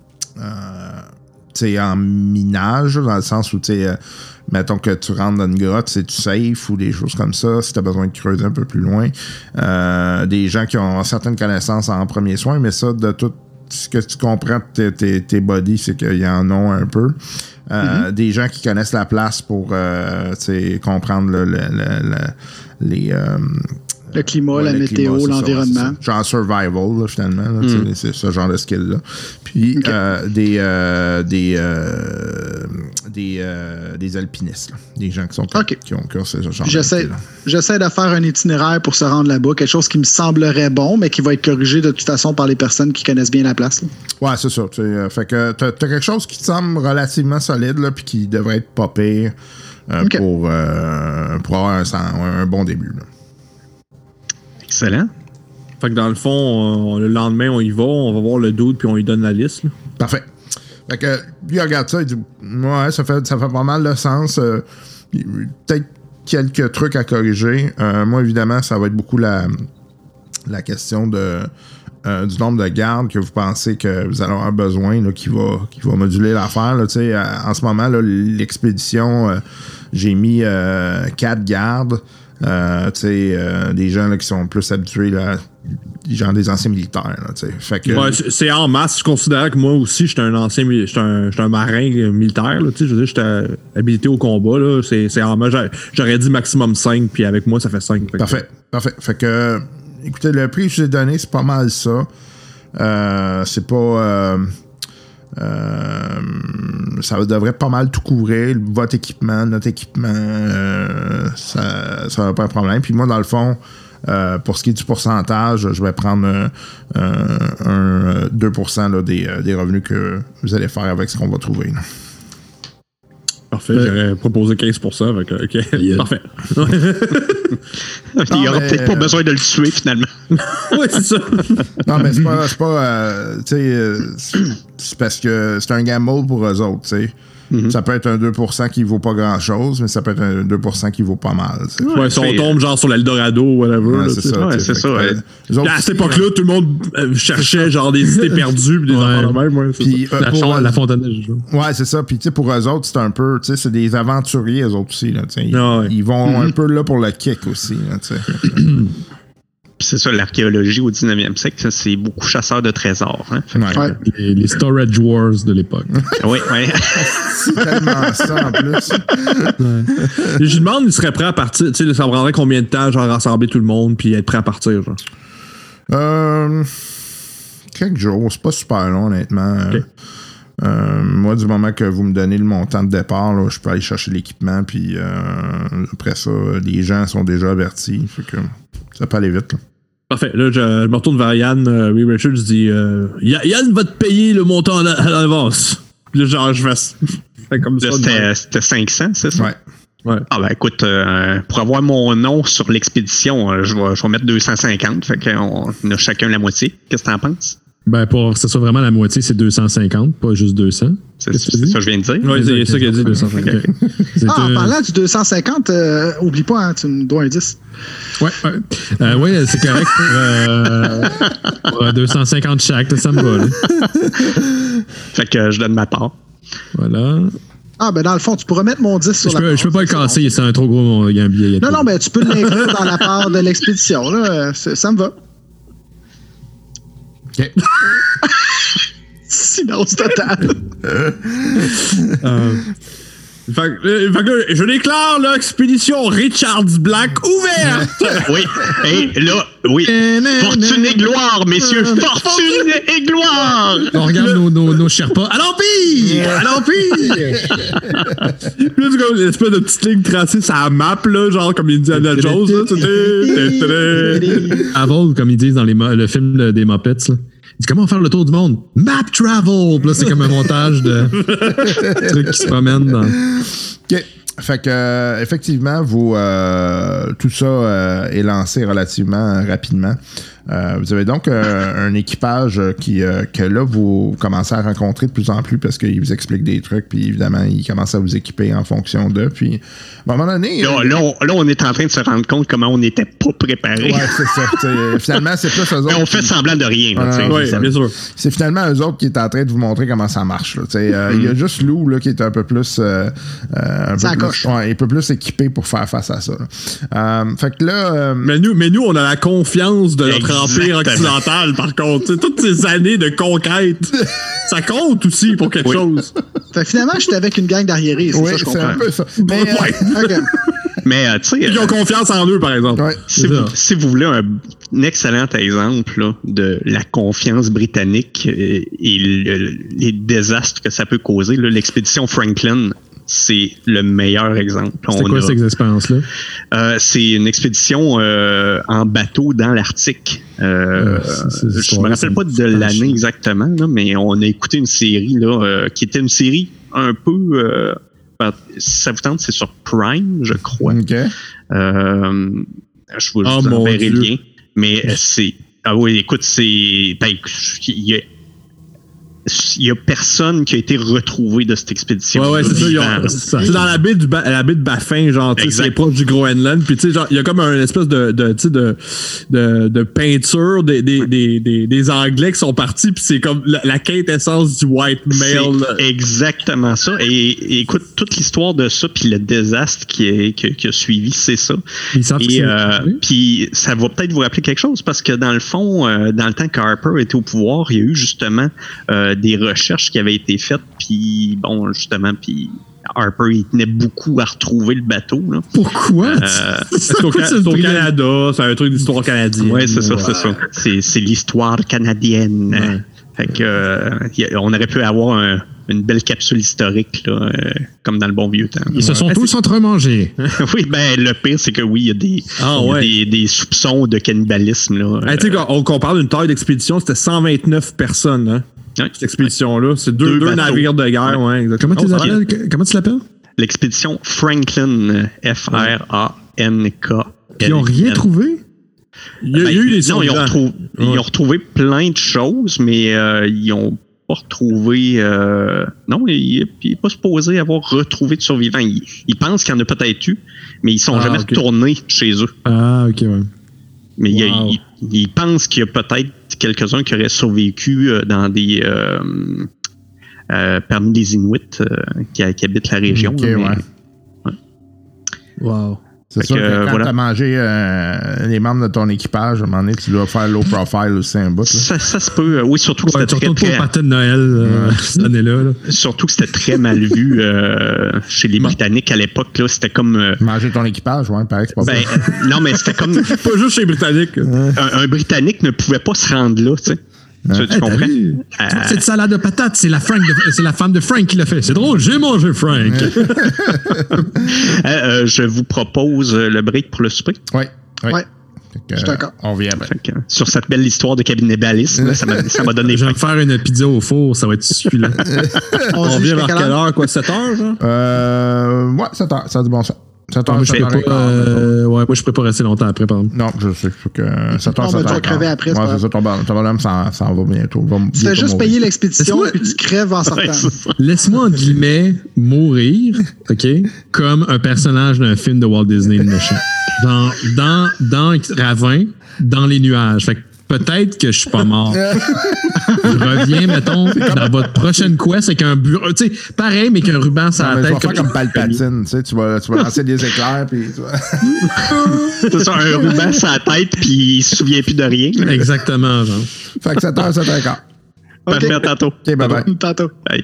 euh, t'sais, en minage, dans le sens où, tu sais, euh, mettons que tu rentres dans une grotte, c'est-tu safe ou des choses comme ça, si tu as besoin de creuser un peu plus loin. Euh, des gens qui ont certaines connaissances en premiers soins, mais ça, de tout ce que tu comprends de tes, tes, tes bodies, c'est qu'il y en a un peu. Euh, mm-hmm. Des gens qui connaissent la place pour euh, comprendre le, le, le, le, les... Euh, Le climat, ouais, la le météo, climat, l'environnement. Ça, genre survival, là, finalement. Là, mm. C'est ce genre de skill-là. Puis okay. euh, des, euh, des, euh, des, euh, des alpinistes, là. Des gens qui sont okay. qui ont, qui ont ce genre j'essaie, de j'essaie de faire un itinéraire pour se rendre là-bas, quelque chose qui me semblerait bon, mais qui va être corrigé de toute façon par les personnes qui connaissent bien la place. Là. Ouais, c'est ça. Euh, fait que t'as, t'as quelque chose qui te semble relativement solide, là, puis qui devrait être pas pire euh, okay. pour, euh, pour avoir un, un bon début. Là. Excellent. Fait que dans le fond, on, le lendemain, on y va, on va voir le dude puis on lui donne la liste. Là. Parfait. Fait que lui, il regarde ça, il dit ouais, ça fait, ça fait pas mal de sens. Euh, peut-être quelques trucs à corriger. Euh, moi, évidemment, ça va être beaucoup la, la question de, euh, du nombre de gardes que vous pensez que vous allez avoir besoin là, qui, va, qui va moduler l'affaire. Là, euh, en ce moment, là, l'expédition, euh, j'ai mis euh, quatre gardes. Euh, euh, des gens là, qui sont plus habitués, là, genre des anciens militaires. Là, fait que, ouais, c'est en masse. Je considère que moi aussi, j'étais un ancien j'étais un, j'étais un marin militaire. Là, je veux dire, j'étais habilité au combat. Là, c'est, c'est en masse. J'aurais dit maximum cinq, puis avec moi, ça fait cinq. Fait parfait. Que... Parfait. Fait que, écoutez, le prix que je vous ai donné, c'est pas mal ça. Euh, c'est pas. Euh, Euh, ça devrait pas mal tout couvrir, votre équipement, notre équipement, euh, ça ça va pas un problème. Puis moi, dans le fond, euh, pour ce qui est du pourcentage, je vais prendre euh, un, un deux pour cent là, des, des revenus que vous allez faire avec ce qu'on va trouver. Là. Parfait, euh, j'aurais proposé quinze pour cent. Avec, okay. Yeah. Parfait. Il n'y aura peut-être pas besoin de le tuer finalement. Oui, c'est ça. Non, mais c'est pas. C'est pas euh, tu sais, c'est parce que c'est un gamble pour eux autres, tu sais. Mm-hmm. Ça peut être un deux pour cent qui vaut pas grand-chose, mais ça peut être un deux pour cent qui vaut pas mal. T'sais. Ouais, si on tombe genre sur l'Eldorado ou whatever. Ouais, là, c'est ça. Ouais, c'est ça. Ouais. Autres, à cette époque-là, tout le monde euh, cherchait genre des cités perdues pis des affaires de même. Ouais, puis, euh, la, pour, ch- la fontaine de jeu. Ouais, c'est ça. Puis, tu sais, pour eux autres, c'est un peu, tu sais, c'est des aventuriers, eux autres aussi. Là, ils, ah ouais. ils vont mm-hmm. un peu là pour le kick aussi. Là, c'est ça, l'archéologie au dix-neuvième siècle, c'est beaucoup chasseurs de trésors. Hein? Ouais. Ouais. Les, les storage wars de l'époque. Oui, oui. C'est tellement ça en plus. Ouais. Je lui demande, il serait prêt à partir. Tu sais, ça prendrait combien de temps, genre, rassembler tout le monde puis être prêt à partir, genre? Euh, quelques jours, c'est pas super long, honnêtement. Okay. Euh, moi, du moment que vous me donnez le montant de départ, là, je peux aller chercher l'équipement, puis euh, après ça, les gens sont déjà avertis. Fait que ça peut aller vite. Là. Parfait. Là, je, je me retourne vers Yann. Euh, oui, Richard, je dis euh, Yann va te payer le montant à, à l'avance. Puis là, genre, je fais comme ça. C'était, c'était cinq cents, c'est ça? Ouais. Ouais. Ah, ben écoute, euh, pour avoir mon nom sur l'expédition, euh, je, vais, je vais mettre deux cent cinquante. Fait qu'on a chacun la moitié. Qu'est-ce que t'en penses? Ben, pour que ce soit vraiment la moitié, c'est deux cent cinquante, pas juste deux cents. C'est, c'est, c'est ça que je viens de dire. Oui, c'est ça qu'il a dit, deux cent cinquante. Okay. Ah, en parlant du deux cent cinquante, euh, oublie pas, hein, tu me dois un dix. Ouais, ouais. Euh, ouais, c'est correct pour, euh, pour deux cent cinquante chaque, ça me va. Là. Fait que euh, je donne ma part. Voilà. Ah, ben dans le fond, tu pourras mettre mon disque sur Je la peux, part. je peux pas le casser, c'est un trop gros. Il y a un billet. Non, non, mais tu peux l'inclure dans la part de l'expédition. Là. Ça, ça me va. OK. Silence total. Euh, fait, que, euh, fait que je déclare l'expédition Richards Black ouverte! Oui. Et là, oui. Fortune et gloire, messieurs. Fortune et gloire. On regarde nos, nos, nos Sherpas. À l'Empire! À l'Empire! Puis là, c'est comme une espèce de petite ligne tracée sur la map, là, genre comme Indiana Jones. Là, Travel, comme ils disent dans les mo- le film de- des Muppets. Là. Il dit comment faire le tour du monde? Map travel! Puis là, c'est comme un montage de trucs qui se promènent dans. OK. Fait que, euh, effectivement, vous, euh, tout ça euh, est lancé relativement rapidement. Euh, vous avez donc euh, un équipage qui, euh, que là, vous commencez à rencontrer de plus en plus parce qu'il vous explique des trucs, puis évidemment, il commence à vous équiper en fonction d'eux. Puis, à un moment donné... Là, là, on, là, on est en train de se rendre compte comment on n'était pas préparé. Ouais, c'est ça. T'sais, finalement, c'est plus eux autres. Mais on fait qui- semblant de rien. Là, Ah, t'sais. non, Oui, c'est bien sûr. C'est finalement eux autres qui est en train de vous montrer comment ça marche. là. T'sais, euh, Il y a juste Lou là, qui est un peu plus, euh, euh, un Ça peu coche. plus, ouais, un peu plus équipé pour faire face à ça. là. Euh, fait que là, euh, Mais nous, mais nous, on a la confiance de notre Exactement. empire occidental, par contre. T'sais, toutes ces années de conquête, ça compte aussi pour quelque Oui. chose. Fait que finalement, j'étais avec une gang d'arriérés. C'est oui, ça, je c'est comprends. un peu ça. Mais, euh, Ouais. OK. Mais, euh, tu sais, Ils ont confiance en eux, par exemple. ouais. si, C'est vous, ça. si vous voulez un, un excellent exemple là, de la confiance britannique euh, et le- les désastres que ça peut causer, là, l'expédition Franklin, c'est le meilleur exemple. C'était On quoi a- cette expérience-là? Euh, c'est une expédition euh, en bateau dans l'Arctique. Euh, Ouais, c'est- c'est je l'histoire, me rappelle ça pas me de fait l'année chier. exactement, là, mais on a écouté une série là, euh, qui était une série un peu... Euh, si ça vous tente, c'est sur Prime, je crois. OK. Euh, je vous, Oh, je vous mon enverrai le Dieu. lien. Mais euh, c'est... Ah oui, écoute, c'est... Ben, il y a... Il y a personne qui a été retrouvé de cette expédition. Ouais, ouais, c'est ça. ils ont- Vivant, là. ça. C'est dans la baie, du ba- la baie de Baffin, genre, tu sais, Exact. c'est proche du Groenland. Puis, tu sais, genre, il y a comme un espèce de, de, tu sais, de, de, de peinture des, des, des, des, des Anglais qui sont partis. Puis, c'est comme la, la quintessence du white male. C'est exactement ça. Et, et écoute, toute l'histoire de ça, puis le désastre qui, est, qui, qui a suivi, c'est ça. Ils savent que Et c'est- euh, puis ça va peut-être vous rappeler quelque chose parce que dans le fond, euh, dans le temps que Harper était au pouvoir, il y a eu justement euh, des recherches qui avaient été faites. Puis bon, justement, puis Harper il tenait beaucoup à retrouver le bateau. Là. Pourquoi? Euh, C'est au, Ca- c'est au Canada, c'est un truc d'histoire canadienne. Ouais, c'est ça, Ouais. c'est ça. C'est, c'est l'histoire canadienne. Ouais. Fait que euh, y a- on aurait pu avoir un- une belle capsule historique, là, euh, comme dans le bon vieux temps. Ils se sont Ouais. tous entremangés. Oui, ben le pire, c'est que oui, il y a des, Ah, il y a ouais. des, des soupçons de cannibalisme. Là. Hey, tu sais, quand on, qu'on parle d'une taille d'expédition, c'était cent vingt-neuf personnes, hein, Ouais. cette expédition-là. C'est deux, Deux deux bateaux. navires de guerre, ouais, exactement. Comment tu Oh, ça- l'appelles? Que- Comment tu l'appelles? L'expédition Franklin, F R A N K. Ils n'ont rien trouvé? Il y a, il y a eu des Non, ils ont, survivants. retrou- ils Ouais. ont retrouvé plein de choses, mais euh, ils ont pas retrouvé. Euh, non, il n'est pas supposé avoir retrouvé de survivants. Ils, ils pensent qu'il y en a peut-être eu, mais ils sont Ah, jamais ok. retournés chez eux. Ah, ok, ouais. Mais il y a- Wow. ils, ils pensent qu'il y a peut-être quelques-uns qui auraient survécu euh, dans des. Euh, euh, parmi les Inuits euh, qui, qui habitent la région. Ok, là, mais- ouais. Wow. C'est Fait sûr que, que quand voilà. t'as mangé euh, les membres de ton équipage, à un moment donné, tu dois faire low profile aussi un bout. Là. Ça, ça se peut. euh, Oui, surtout que Ouais, c'était tu très, retournes pas au très, party de Noël euh, cette année-là. là. surtout que c'était très mal vu euh, chez les Britanniques à l'époque. Là, c'était comme. euh, Manger ton équipage, ouais, pareil, c'est pas ben, bon. euh, non, mais c'était comme Pas juste chez les Britanniques. un, un Britannique ne pouvait pas se rendre là, tu sais. Tu, tu Hey, t'as comprends? vu? Euh, Cette salade de patates, c'est la, Frank de- c'est la femme de Frank qui l'a fait. C'est drôle, j'ai mangé Frank. euh, euh, je vous propose euh, le break pour le souper. Oui, oui. Ouais. Fait que, Je suis d'accord. On vient après. Fait que, euh, sur cette belle histoire de cannibalisme, là, ça m'a ça m'a donné Je vais faim. me faire une pizza au four, ça va être suffisant. On On dit vient jusqu'à vers quelle quelle heure? heure, quoi? sept heures, genre? Euh, ouais, sept heures, ça a du bon sens. sept heures, Moi, je sept peux heures pas, et quart, euh, ouais, moi, je pourrais pas rester longtemps après, par exemple. Non, je sais faut que sept heures, Non, sept mais tu vas heures et quart. crever après, c'est Ouais, pas c'est ça, ton bar- ton bonhomme s'en s'en va bientôt. Va Tu fais bientôt juste mourir. payer l'expédition Laisse-moi- puis tu crèves en sortant. Ouais, c'est ça. Laisse-moi, en guillemets, mourir, OK, comme un personnage d'un film de Walt Disney, le méchant. Dans, dans, dans Ravin, dans les nuages. Fait que peut-être que je suis pas mort. Je reviens, mettons, dans votre prochaine quest avec un bureau. Tu sais, pareil, mais qu'un ruban sur Non, la mais tu tête. vas faire comme Palpatine, tu sais, tu vas, tu vas lancer des éclairs, puis tu vas... C'est ça, un ruban sur la tête, puis il se souvient plus de rien. Exactement, genre. Fait que sept heures, sept heures quart. Parfait, à tantôt. OK, bye-bye. Tantôt. Bye.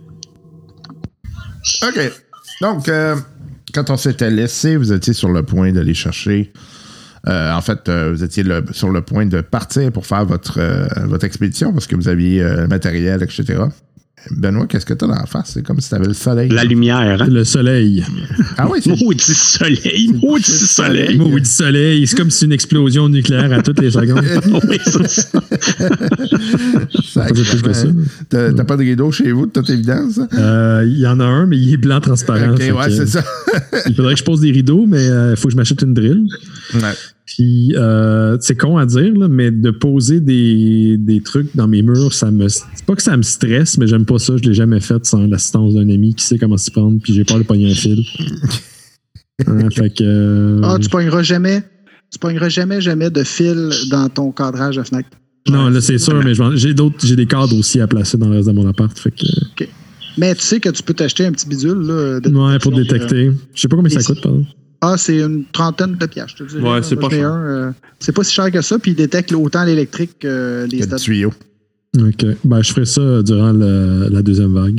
OK. Donc, euh, quand on s'était laissé, vous étiez sur le point d'aller chercher... Euh, en fait, euh, vous étiez le, sur le point de partir pour faire votre, euh, votre expédition parce que vous aviez euh, le matériel, et cetera. Benoît, qu'est-ce que t'as dans la face? C'est comme si t'avais le soleil. La lumière, hein? Le soleil. Ah oui, c'est... Maudit soleil, maudit soleil. Maudit soleil. C'est comme si une explosion nucléaire à toutes les secondes. Oui, c'est ça. Pas plus que ça. T'as, t'as pas de rideau chez vous, de toute évidence? Il euh, y en a un, mais il est blanc transparent. OK, ouais, que, c'est ça. Il faudrait que je pose des rideaux, mais il euh, faut que je m'achète une drill. Ouais. Puis, euh, c'est con à dire, là, mais de poser des, des trucs dans mes murs, ça me. C'est pas que ça me stresse, mais j'aime pas ça. Je l'ai jamais fait sans l'assistance d'un ami qui sait comment s'y prendre, puis j'ai peur de pogner un fil. Hein, fait que. Euh, Ah, tu pogneras jamais. Tu pogneras jamais, jamais de fil dans ton cadrage de fenêtre. non, là, c'est sûr, mais je- j'ai d'autres. J'ai des cadres aussi à placer dans le reste de mon appart. Fait que. OK. Mais tu sais que tu peux t'acheter un petit bidule. Là, de Ouais, pour détection, détecter. Je sais pas combien ça ici. coûte, pardon. Ah, c'est une trentaine de piastres, je te dirais. Ouais, là. c'est Moi, pas j'en ai cher. un, euh, c'est pas si cher que ça, puis il détecte autant l'électrique que les Il y a du stats. tuyau. OK. Ben, je ferai ça durant le- la deuxième vague.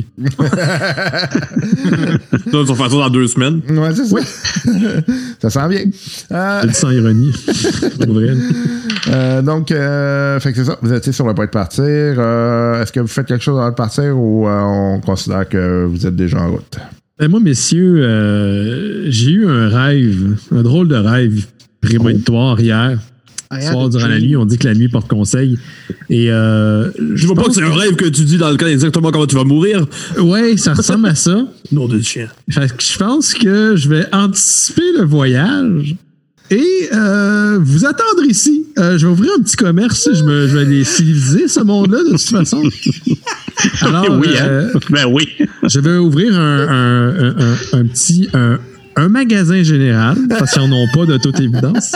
Tu vas faire ça dans deux semaines. Ouais, c'est ça. Ça sent bien. Euh, Je le dis sans ironie. Pour vrai. euh, donc, euh, fait que c'est ça. Vous étiez sur le point de partir. Euh, est-ce que vous faites quelque chose avant de partir ou euh, on considère que vous êtes déjà en route? Ben, moi, messieurs, euh, j'ai eu un rêve, un drôle de rêve prémonitoire hier. Ah, Ce soir, yeah, durant la nuit, on dit que la nuit porte conseil. Et euh, Je vois pas que c'est un rêve que tu dis dans lequel exactement comment tu vas mourir. Ouais, ça ressemble à ça. Nom de chien. Fait que je pense que je vais anticiper le voyage et euh, vous attendre ici. Euh, je vais ouvrir un petit commerce. Je, me, je vais les civiliser, ce monde-là, de toute façon. Alors, oui, hein? euh, Ben oui. je vais ouvrir un, un, un, un, un petit un, un magasin général, parce qu'ils n'en ont pas de toute évidence.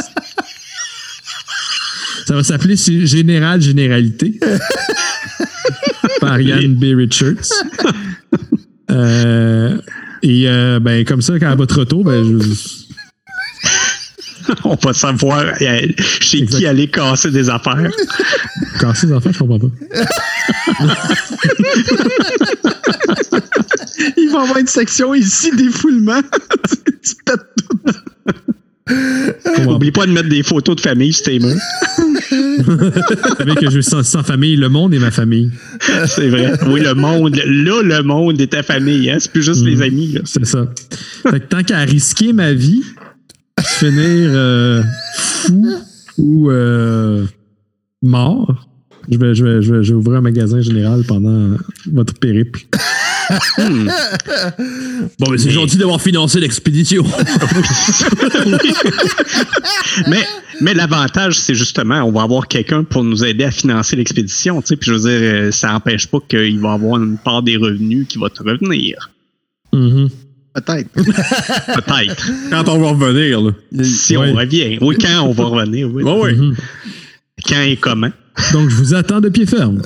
Ça va s'appeler Général Généralité par Yann B. Richards. Euh, et euh, ben, comme ça, quand à votre retour, ben, je, On va savoir euh, chez Exact. qui aller casser des affaires. casser les enfants, je comprends pas. Il va y avoir une section ici, défoulement. Tu pètes tout. Je comprends Oublie pas de mettre des photos de famille sur tes murs. pas. Vous savez que je suis sans, sans famille, le monde est ma famille. C'est vrai. Oui, le monde. Là, le monde est ta famille. Hein? C'est plus juste Mm. les amis. Là. C'est ça. Fait que tant qu'à risquer ma vie, finir euh, fou ou euh, mort, je vais, je, vais, je, vais, je vais ouvrir un magasin général pendant votre périple. Hmm. Bon, mais c'est Mais- gentil d'avoir financé l'expédition. mais mais l'avantage, c'est justement, on va avoir quelqu'un pour nous aider à financer l'expédition. Tu sais, puis je veux dire, euh, ça n'empêche pas qu'il va avoir une part des revenus qui va te revenir. Mm-hmm. Peut-être. Peut-être. Quand on va revenir, là. Si Ouais. on revient. Oui, quand on va revenir. Oui. Bon, oui. Mm-hmm. Quand et comment. Donc, je vous attends de pied ferme.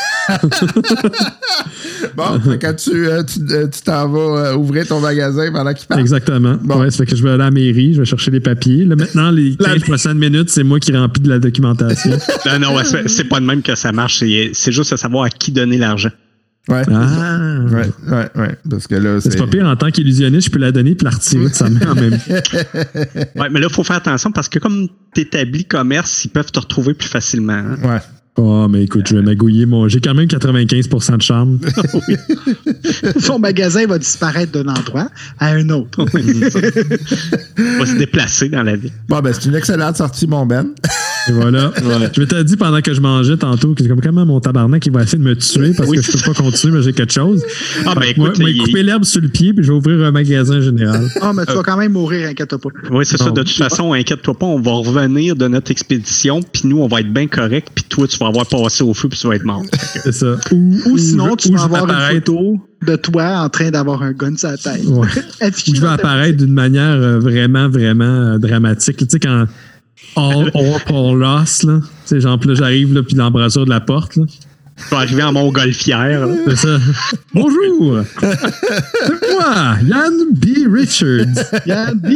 Bon, fait que tu, euh, tu, euh, tu t'en vas euh, ouvrir ton magasin pendant qu'il parle. Exactement. Bon. Ouais, ça fait que je vais aller à la mairie, je vais chercher les papiers. Là, maintenant, les La- quinze prochaines minutes, c'est moi qui remplis de la documentation. Non, non, ouais, c'est c'est pas de même que ça marche. C'est c'est juste à savoir à qui donner l'argent. Ouais. Ah! Ouais, ouais, ouais. Parce que là, c'est. C'est pas pire, en tant qu'illusionniste, je peux la donner puis la retirer de sa main en même temps. Ouais, mais là, il faut faire attention parce que comme tu établis commerce, ils peuvent te retrouver plus facilement. hein. Ouais. Oh, mais écoute, je vais magouiller mon. J'ai quand même quatre-vingt-quinze pour cent de charme. Son magasin va disparaître d'un endroit à un autre. On va se déplacer dans la vie. Bon, ben, c'est une excellente sortie, mon Ben. Et voilà. Je m'étais dit pendant que je mangeais tantôt que c'est comme comment mon tabarnak il va essayer de me tuer parce Oui, que je peux c'est pas continuer, mais j'ai quelque chose. Ah, ben Fait que moi, écoute, moi, il- couper l'herbe sur le pied puis je vais ouvrir un magasin général. Ah, mais tu vas quand même mourir, inquiète pas. Oui, c'est ça. Bon. De toute façon, inquiète-toi pas, on va revenir de notre expédition, puis nous, on va être bien correct, puis toi, tu vas avoir passé au feu, puis tu vas être mort. C'est ça. Ou, Ou sinon, tu ou vas je vais avoir une apparaître- photo de toi en train d'avoir un gun sur la tête. Ouais. Affiché Ou je vais dans ta- apparaître d'une manière euh, vraiment, vraiment euh, dramatique. Tu sais, quand, all, all pour lost, là. Tu sais, genre, puis là, j'arrive, là, puis l'embrasure de la porte, là. Je vais arriver en montgolfière. Là. C'est ça. Bonjour! C'est moi, Yann B. Richards. Yann B.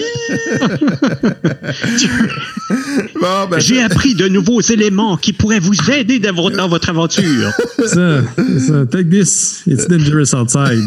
Bon, ben, J'ai appris de nouveaux éléments qui pourraient vous aider dans votre, dans votre aventure. C'est ça, c'est ça. Take this. It's dangerous outside.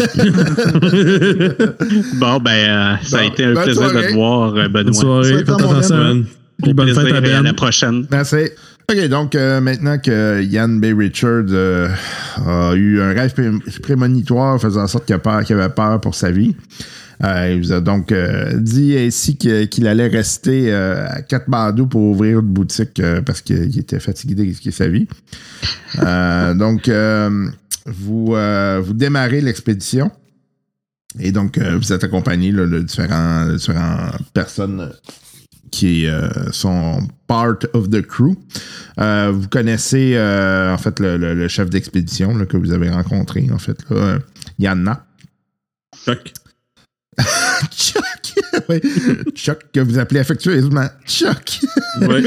Bon, ben, euh, ça bon, a été un bonne plaisir soirée. de te voir, Benoît. Bonne soirée. Faites attention. Puis bonne fête à Ben. À la prochaine. Merci. OK, donc euh, maintenant que Yann B. Richards euh, a eu un rêve pré- prémonitoire faisant en sorte qu'il, a peur, qu'il avait peur pour sa vie, euh, il vous a donc euh, dit ainsi que, qu'il allait rester euh, à Katmandou pour ouvrir une boutique euh, parce qu'il était fatigué de risquer sa vie. Euh, donc, euh, vous, euh, vous démarrez l'expédition et donc euh, vous êtes accompagné là, de différents, différentes personnes qui euh, sont part of the crew. Euh, vous connaissez euh, en fait le, le, le chef d'expédition là, que vous avez rencontré, en fait, là, euh, Yanna. Chuck. Chuck! Oui. Chuck, que vous appelez affectueusement Chuck. Ouais.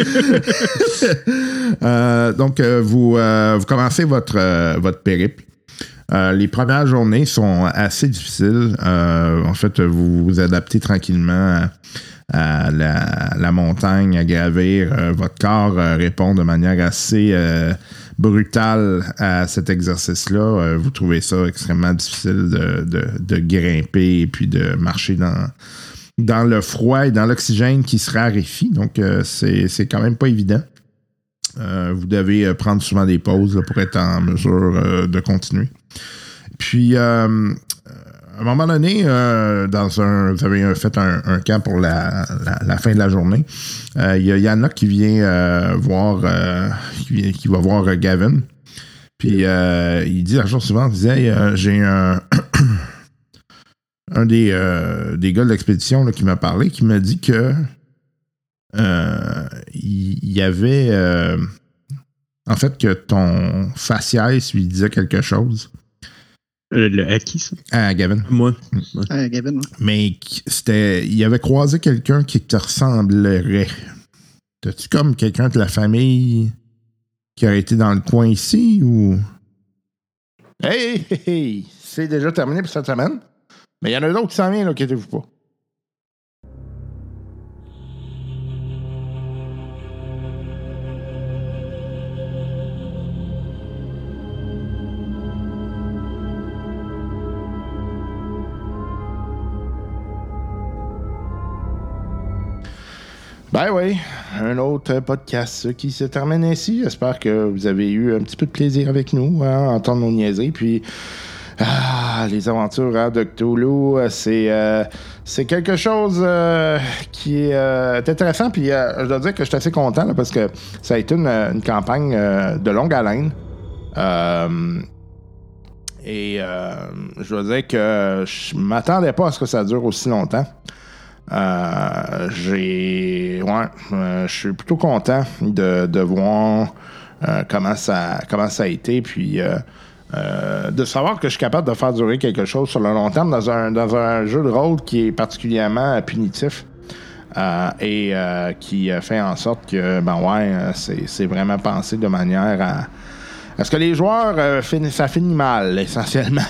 euh, donc, euh, vous, euh, vous commencez votre, euh, votre périple. Euh, les premières journées sont assez difficiles. Euh, en fait, vous vous adaptez tranquillement à, à la, la montagne, à gravir. Euh, votre corps euh, répond de manière assez euh, brutale à cet exercice-là. Euh, vous trouvez ça extrêmement difficile de, de, de grimper et puis de marcher dans, dans le froid et dans l'oxygène qui se raréfie. Donc, euh, c'est, c'est quand même pas évident. Euh, vous devez prendre souvent des pauses là, pour être en mesure euh, de continuer. Puis, euh, à un moment donné, euh, dans un, vous avez fait un, un camp pour la, la, la fin de la journée. Euh, il y a Yanna qui vient euh, voir, euh, qui, vient, qui va voir euh, Gavin. Puis, euh, il dit la jour suivante, il disait, hey, euh, j'ai un, un des, euh, des gars de l'expédition là, qui m'a parlé, qui m'a dit que euh, il y, y avait, euh, en fait, que ton faciès lui disait quelque chose. Le, le, à qui, ça? À Gavin. Moi. Ouais, euh, Gavin, ouais. Mais c'était. Il avait croisé quelqu'un qui te ressemblerait. T'as-tu comme quelqu'un de la famille qui aurait été dans le coin ici ou. Hey, hey, hey! C'est déjà terminé pour cette semaine. Mais il y en a d'autres qui s'en viennent, là, inquiétez-vous pas. Ben oui, un autre podcast qui se termine ainsi. J'espère que vous avez eu un petit peu de plaisir avec nous, hein, à entendre nos niaiseries. Puis, ah, les aventures hein, de Cthulhu, c'est, euh, c'est quelque chose euh, qui est euh, intéressant. Puis, euh, je dois dire que je suis assez content là, parce que ça a été une, une campagne euh, de longue haleine. Euh, et euh, je dois dire que je m'attendais pas à ce que ça dure aussi longtemps. Euh, j'ai ouais, euh, je suis plutôt content de, de voir euh, comment ça comment ça a été puis euh, euh, de savoir que je suis capable de faire durer quelque chose sur le long terme dans un dans un jeu de rôle qui est particulièrement punitif euh, et euh, qui fait en sorte que ben ouais c'est, c'est vraiment pensé de manière à, à ce que les joueurs euh, finissent, ça finit mal essentiellement.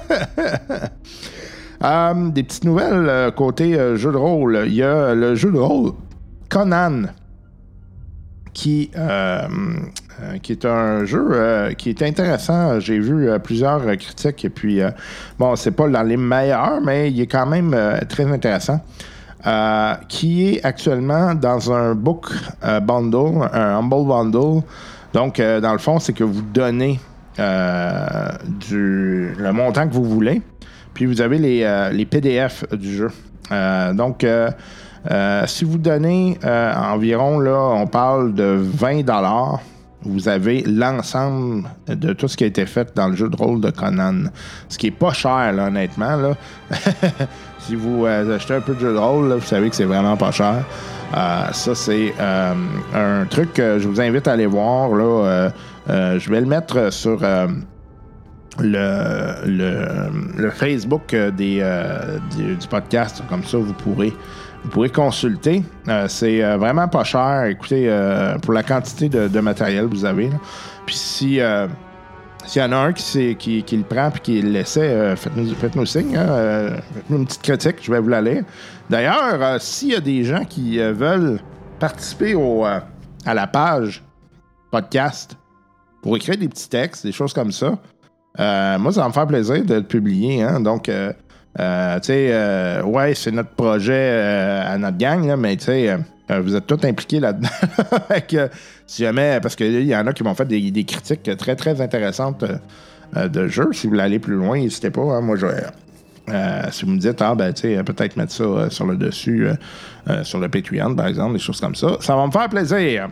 Euh, des petites nouvelles euh, côté euh, jeu de rôle. Il y a le jeu de rôle Conan, qui, euh, euh, qui est un jeu euh, qui est intéressant. J'ai vu euh, plusieurs euh, critiques et puis, euh, bon, c'est pas dans les meilleurs, mais il est quand même euh, très intéressant. Euh, qui est actuellement dans un book euh, bundle, un humble bundle. Donc, euh, dans le fond, c'est que vous donnez euh, du, le montant que vous voulez. Puis vous avez les, euh, les P D F du jeu. Euh, donc, euh, euh, si vous donnez euh, environ, là, on parle de vingt dollars, vous avez l'ensemble de tout ce qui a été fait dans le jeu de rôle de Conan. Ce qui est pas cher, là, honnêtement. Là. Si vous euh, achetez un peu de jeu de rôle, là, vous savez que c'est vraiment pas cher. Euh, ça, c'est euh, un truc que je vous invite à aller voir. Là, euh, euh, je vais le mettre sur... Euh, Le, le, le Facebook des, euh, du, du podcast, comme ça vous pourrez vous pourrez consulter. Euh, c'est euh, vraiment pas cher. Écoutez, euh, pour la quantité de, de matériel que vous avez. Là. Puis si euh, s'il y en a un qui, qui, qui le prend et qui l'essaie, euh, faites-nous, faites-nous signe. Hein, euh, faites-nous une petite critique, je vais vous la lire. D'ailleurs, euh, s'il y a des gens qui euh, veulent participer au, euh, à la page podcast pour écrire des petits textes, des choses comme ça, euh, moi, ça va me faire plaisir de le publier. Hein, donc, euh, euh, tu sais, euh, ouais, c'est notre projet euh, à notre gang, là, mais tu sais, euh, vous êtes tous impliqués là-dedans. que, si jamais, parce qu'il y en a qui m'ont fait des, des critiques très, très intéressantes euh, de jeux. Si vous voulez aller plus loin, n'hésitez pas. Hein, moi, je euh, si vous me dites, ah, ben, tu sais, peut-être mettre ça euh, sur le dessus, euh, euh, sur le Patreon, par exemple, des choses comme ça, ça va me faire plaisir.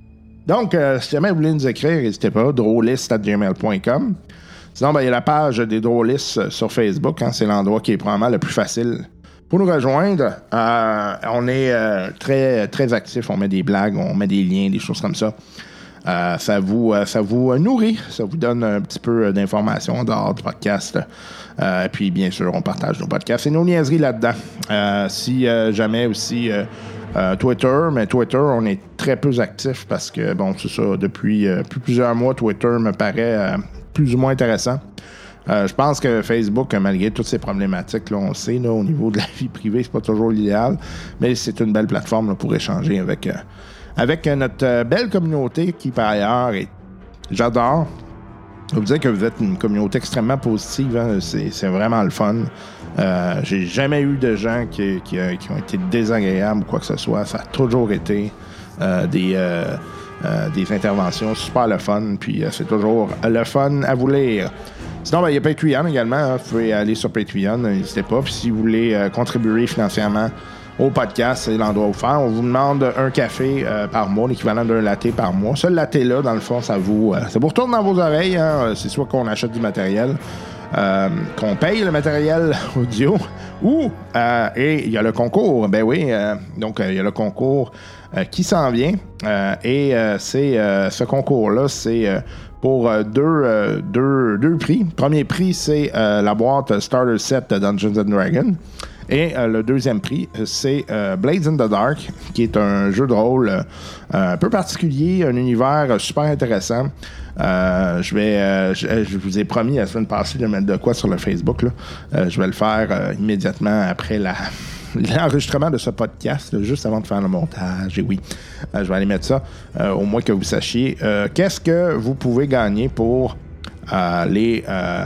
Donc, euh, si jamais vous voulez nous écrire, n'hésitez pas, drôliste arobase gmail point com. Sinon, ben, il y a la page des drôlistes sur Facebook. Hein, c'est l'endroit qui est probablement le plus facile pour nous rejoindre. Euh, on est euh, très, très actifs. On met des blagues, on met des liens, des choses comme ça. Euh, ça vous, euh, ça vous nourrit. Ça vous donne un petit peu d'informations en dehors du podcast. Euh, et puis, bien sûr, on partage nos podcasts et nos niaiseries là-dedans. Euh, si euh, jamais aussi... Euh, Euh, Twitter, mais Twitter, on est très peu actifs parce que, bon, c'est ça, depuis, euh, depuis plusieurs mois, Twitter me paraît euh, plus ou moins intéressant. Euh, je pense que Facebook, malgré toutes ces problématiques, là, on sait, là, au niveau de la vie privée, c'est pas toujours l'idéal, mais c'est une belle plateforme là, pour échanger avec, euh, avec notre euh, belle communauté qui, par ailleurs, est, j'adore. Je vais vous dire que vous êtes une communauté extrêmement positive. Hein? C'est, c'est vraiment le fun. Euh, j'ai jamais eu de gens qui, qui, qui ont été désagréables ou quoi que ce soit. Ça a toujours été euh, des, euh, euh, des interventions super le fun. Puis euh, c'est toujours le fun à vous lire. Sinon, ben, il y a Patreon également. Hein? Vous pouvez aller sur Patreon, n'hésitez pas. Puis si vous voulez euh, contribuer financièrement au podcast, c'est l'endroit où faire. On vous demande un café euh, par mois, l'équivalent d'un latte par mois. Ce latte-là, dans le fond, ça vous, euh, ça vous retourne dans vos oreilles. Hein? C'est soit qu'on achète du matériel, euh, qu'on paye le matériel audio, ou, euh, et il y a le concours. Ben oui, euh, donc il euh, y a le concours euh, qui s'en vient. Euh, et euh, c'est euh, ce concours-là, c'est euh, pour euh, deux, euh, deux, deux prix. Le premier prix, c'est euh, la boîte Starter Set de Dungeons and Dragons. Et euh, le deuxième prix, c'est euh, Blades in the Dark, qui est un jeu de rôle euh, un peu particulier, un univers euh, super intéressant. Euh, je vais, euh, je, je vous ai promis la semaine passée de mettre de quoi sur le Facebook. Là. Euh, je vais le faire euh, immédiatement après la, l'enregistrement de ce podcast, là, juste avant de faire le montage. Et oui, euh, je vais aller mettre ça, euh, au moins que vous sachiez euh, qu'est-ce que vous pouvez gagner pour euh, les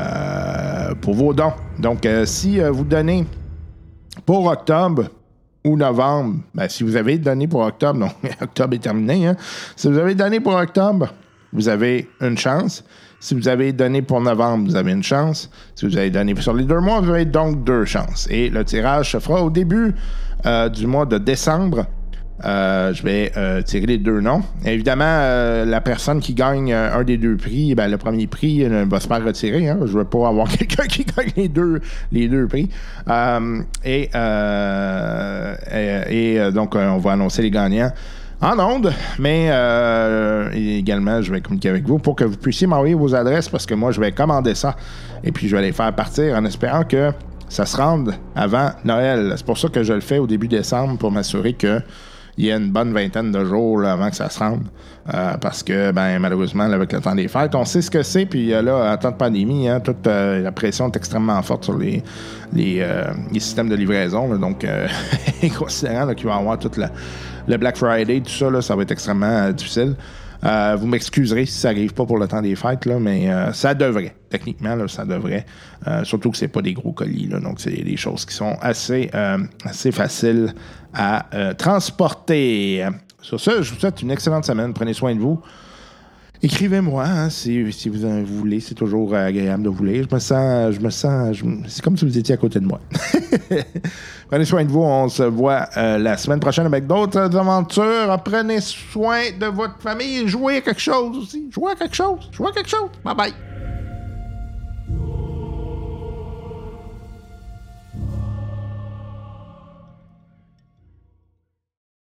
euh, pour vos dons. Donc, euh, si euh, vous donnez pour octobre ou novembre, ben, si vous avez donné pour octobre, non, octobre est terminé, hein? Si vous avez donné pour octobre, vous avez une chance. Si vous avez donné pour novembre, vous avez une chance. Si vous avez donné sur les deux mois, vous avez donc deux chances. Et le tirage se fera au début euh, du mois de décembre. Euh, je vais euh, tirer les deux noms. Évidemment, euh, la personne qui gagne euh, un des deux prix, ben, le premier prix euh, va se faire retirer. Hein. Je ne veux pas avoir quelqu'un qui gagne les deux, les deux prix. Euh, et, euh, et, et donc, euh, on va annoncer les gagnants en ondes, mais euh, également, je vais communiquer avec vous pour que vous puissiez m'envoyer vos adresses parce que moi, je vais commander ça et puis je vais les faire partir en espérant que ça se rende avant Noël. C'est pour ça que je le fais au début décembre pour m'assurer que il y a une bonne vingtaine de jours là, avant que ça se rende. Euh, parce que, ben malheureusement, là, avec le temps des fêtes, on sait ce que c'est. Puis euh, là, en temps de pandémie, hein, toute euh, la pression est extrêmement forte sur les, les, euh, les systèmes de livraison. Là, donc, euh, considérant là, qu'il va y avoir tout la, le Black Friday, tout ça, là, ça va être extrêmement euh, difficile. Euh, vous m'excuserez si ça n'arrive pas pour le temps des fêtes, là, mais euh, ça devrait. Techniquement, là, ça devrait. Euh, surtout que c'est pas des gros colis, là, donc c'est des choses qui sont assez, euh, assez faciles à euh, transporter. Sur ça, je vous souhaite une excellente semaine. Prenez soin de vous. Écrivez-moi hein, si, si vous en voulez. C'est toujours agréable de vous lire. Je me sens... Je me sens je, c'est comme si vous étiez à côté de moi. Prenez soin de vous. On se voit euh, la semaine prochaine avec d'autres aventures. Prenez soin de votre famille. Jouez à quelque chose aussi. Jouez à quelque chose. Jouez à quelque chose. Bye bye.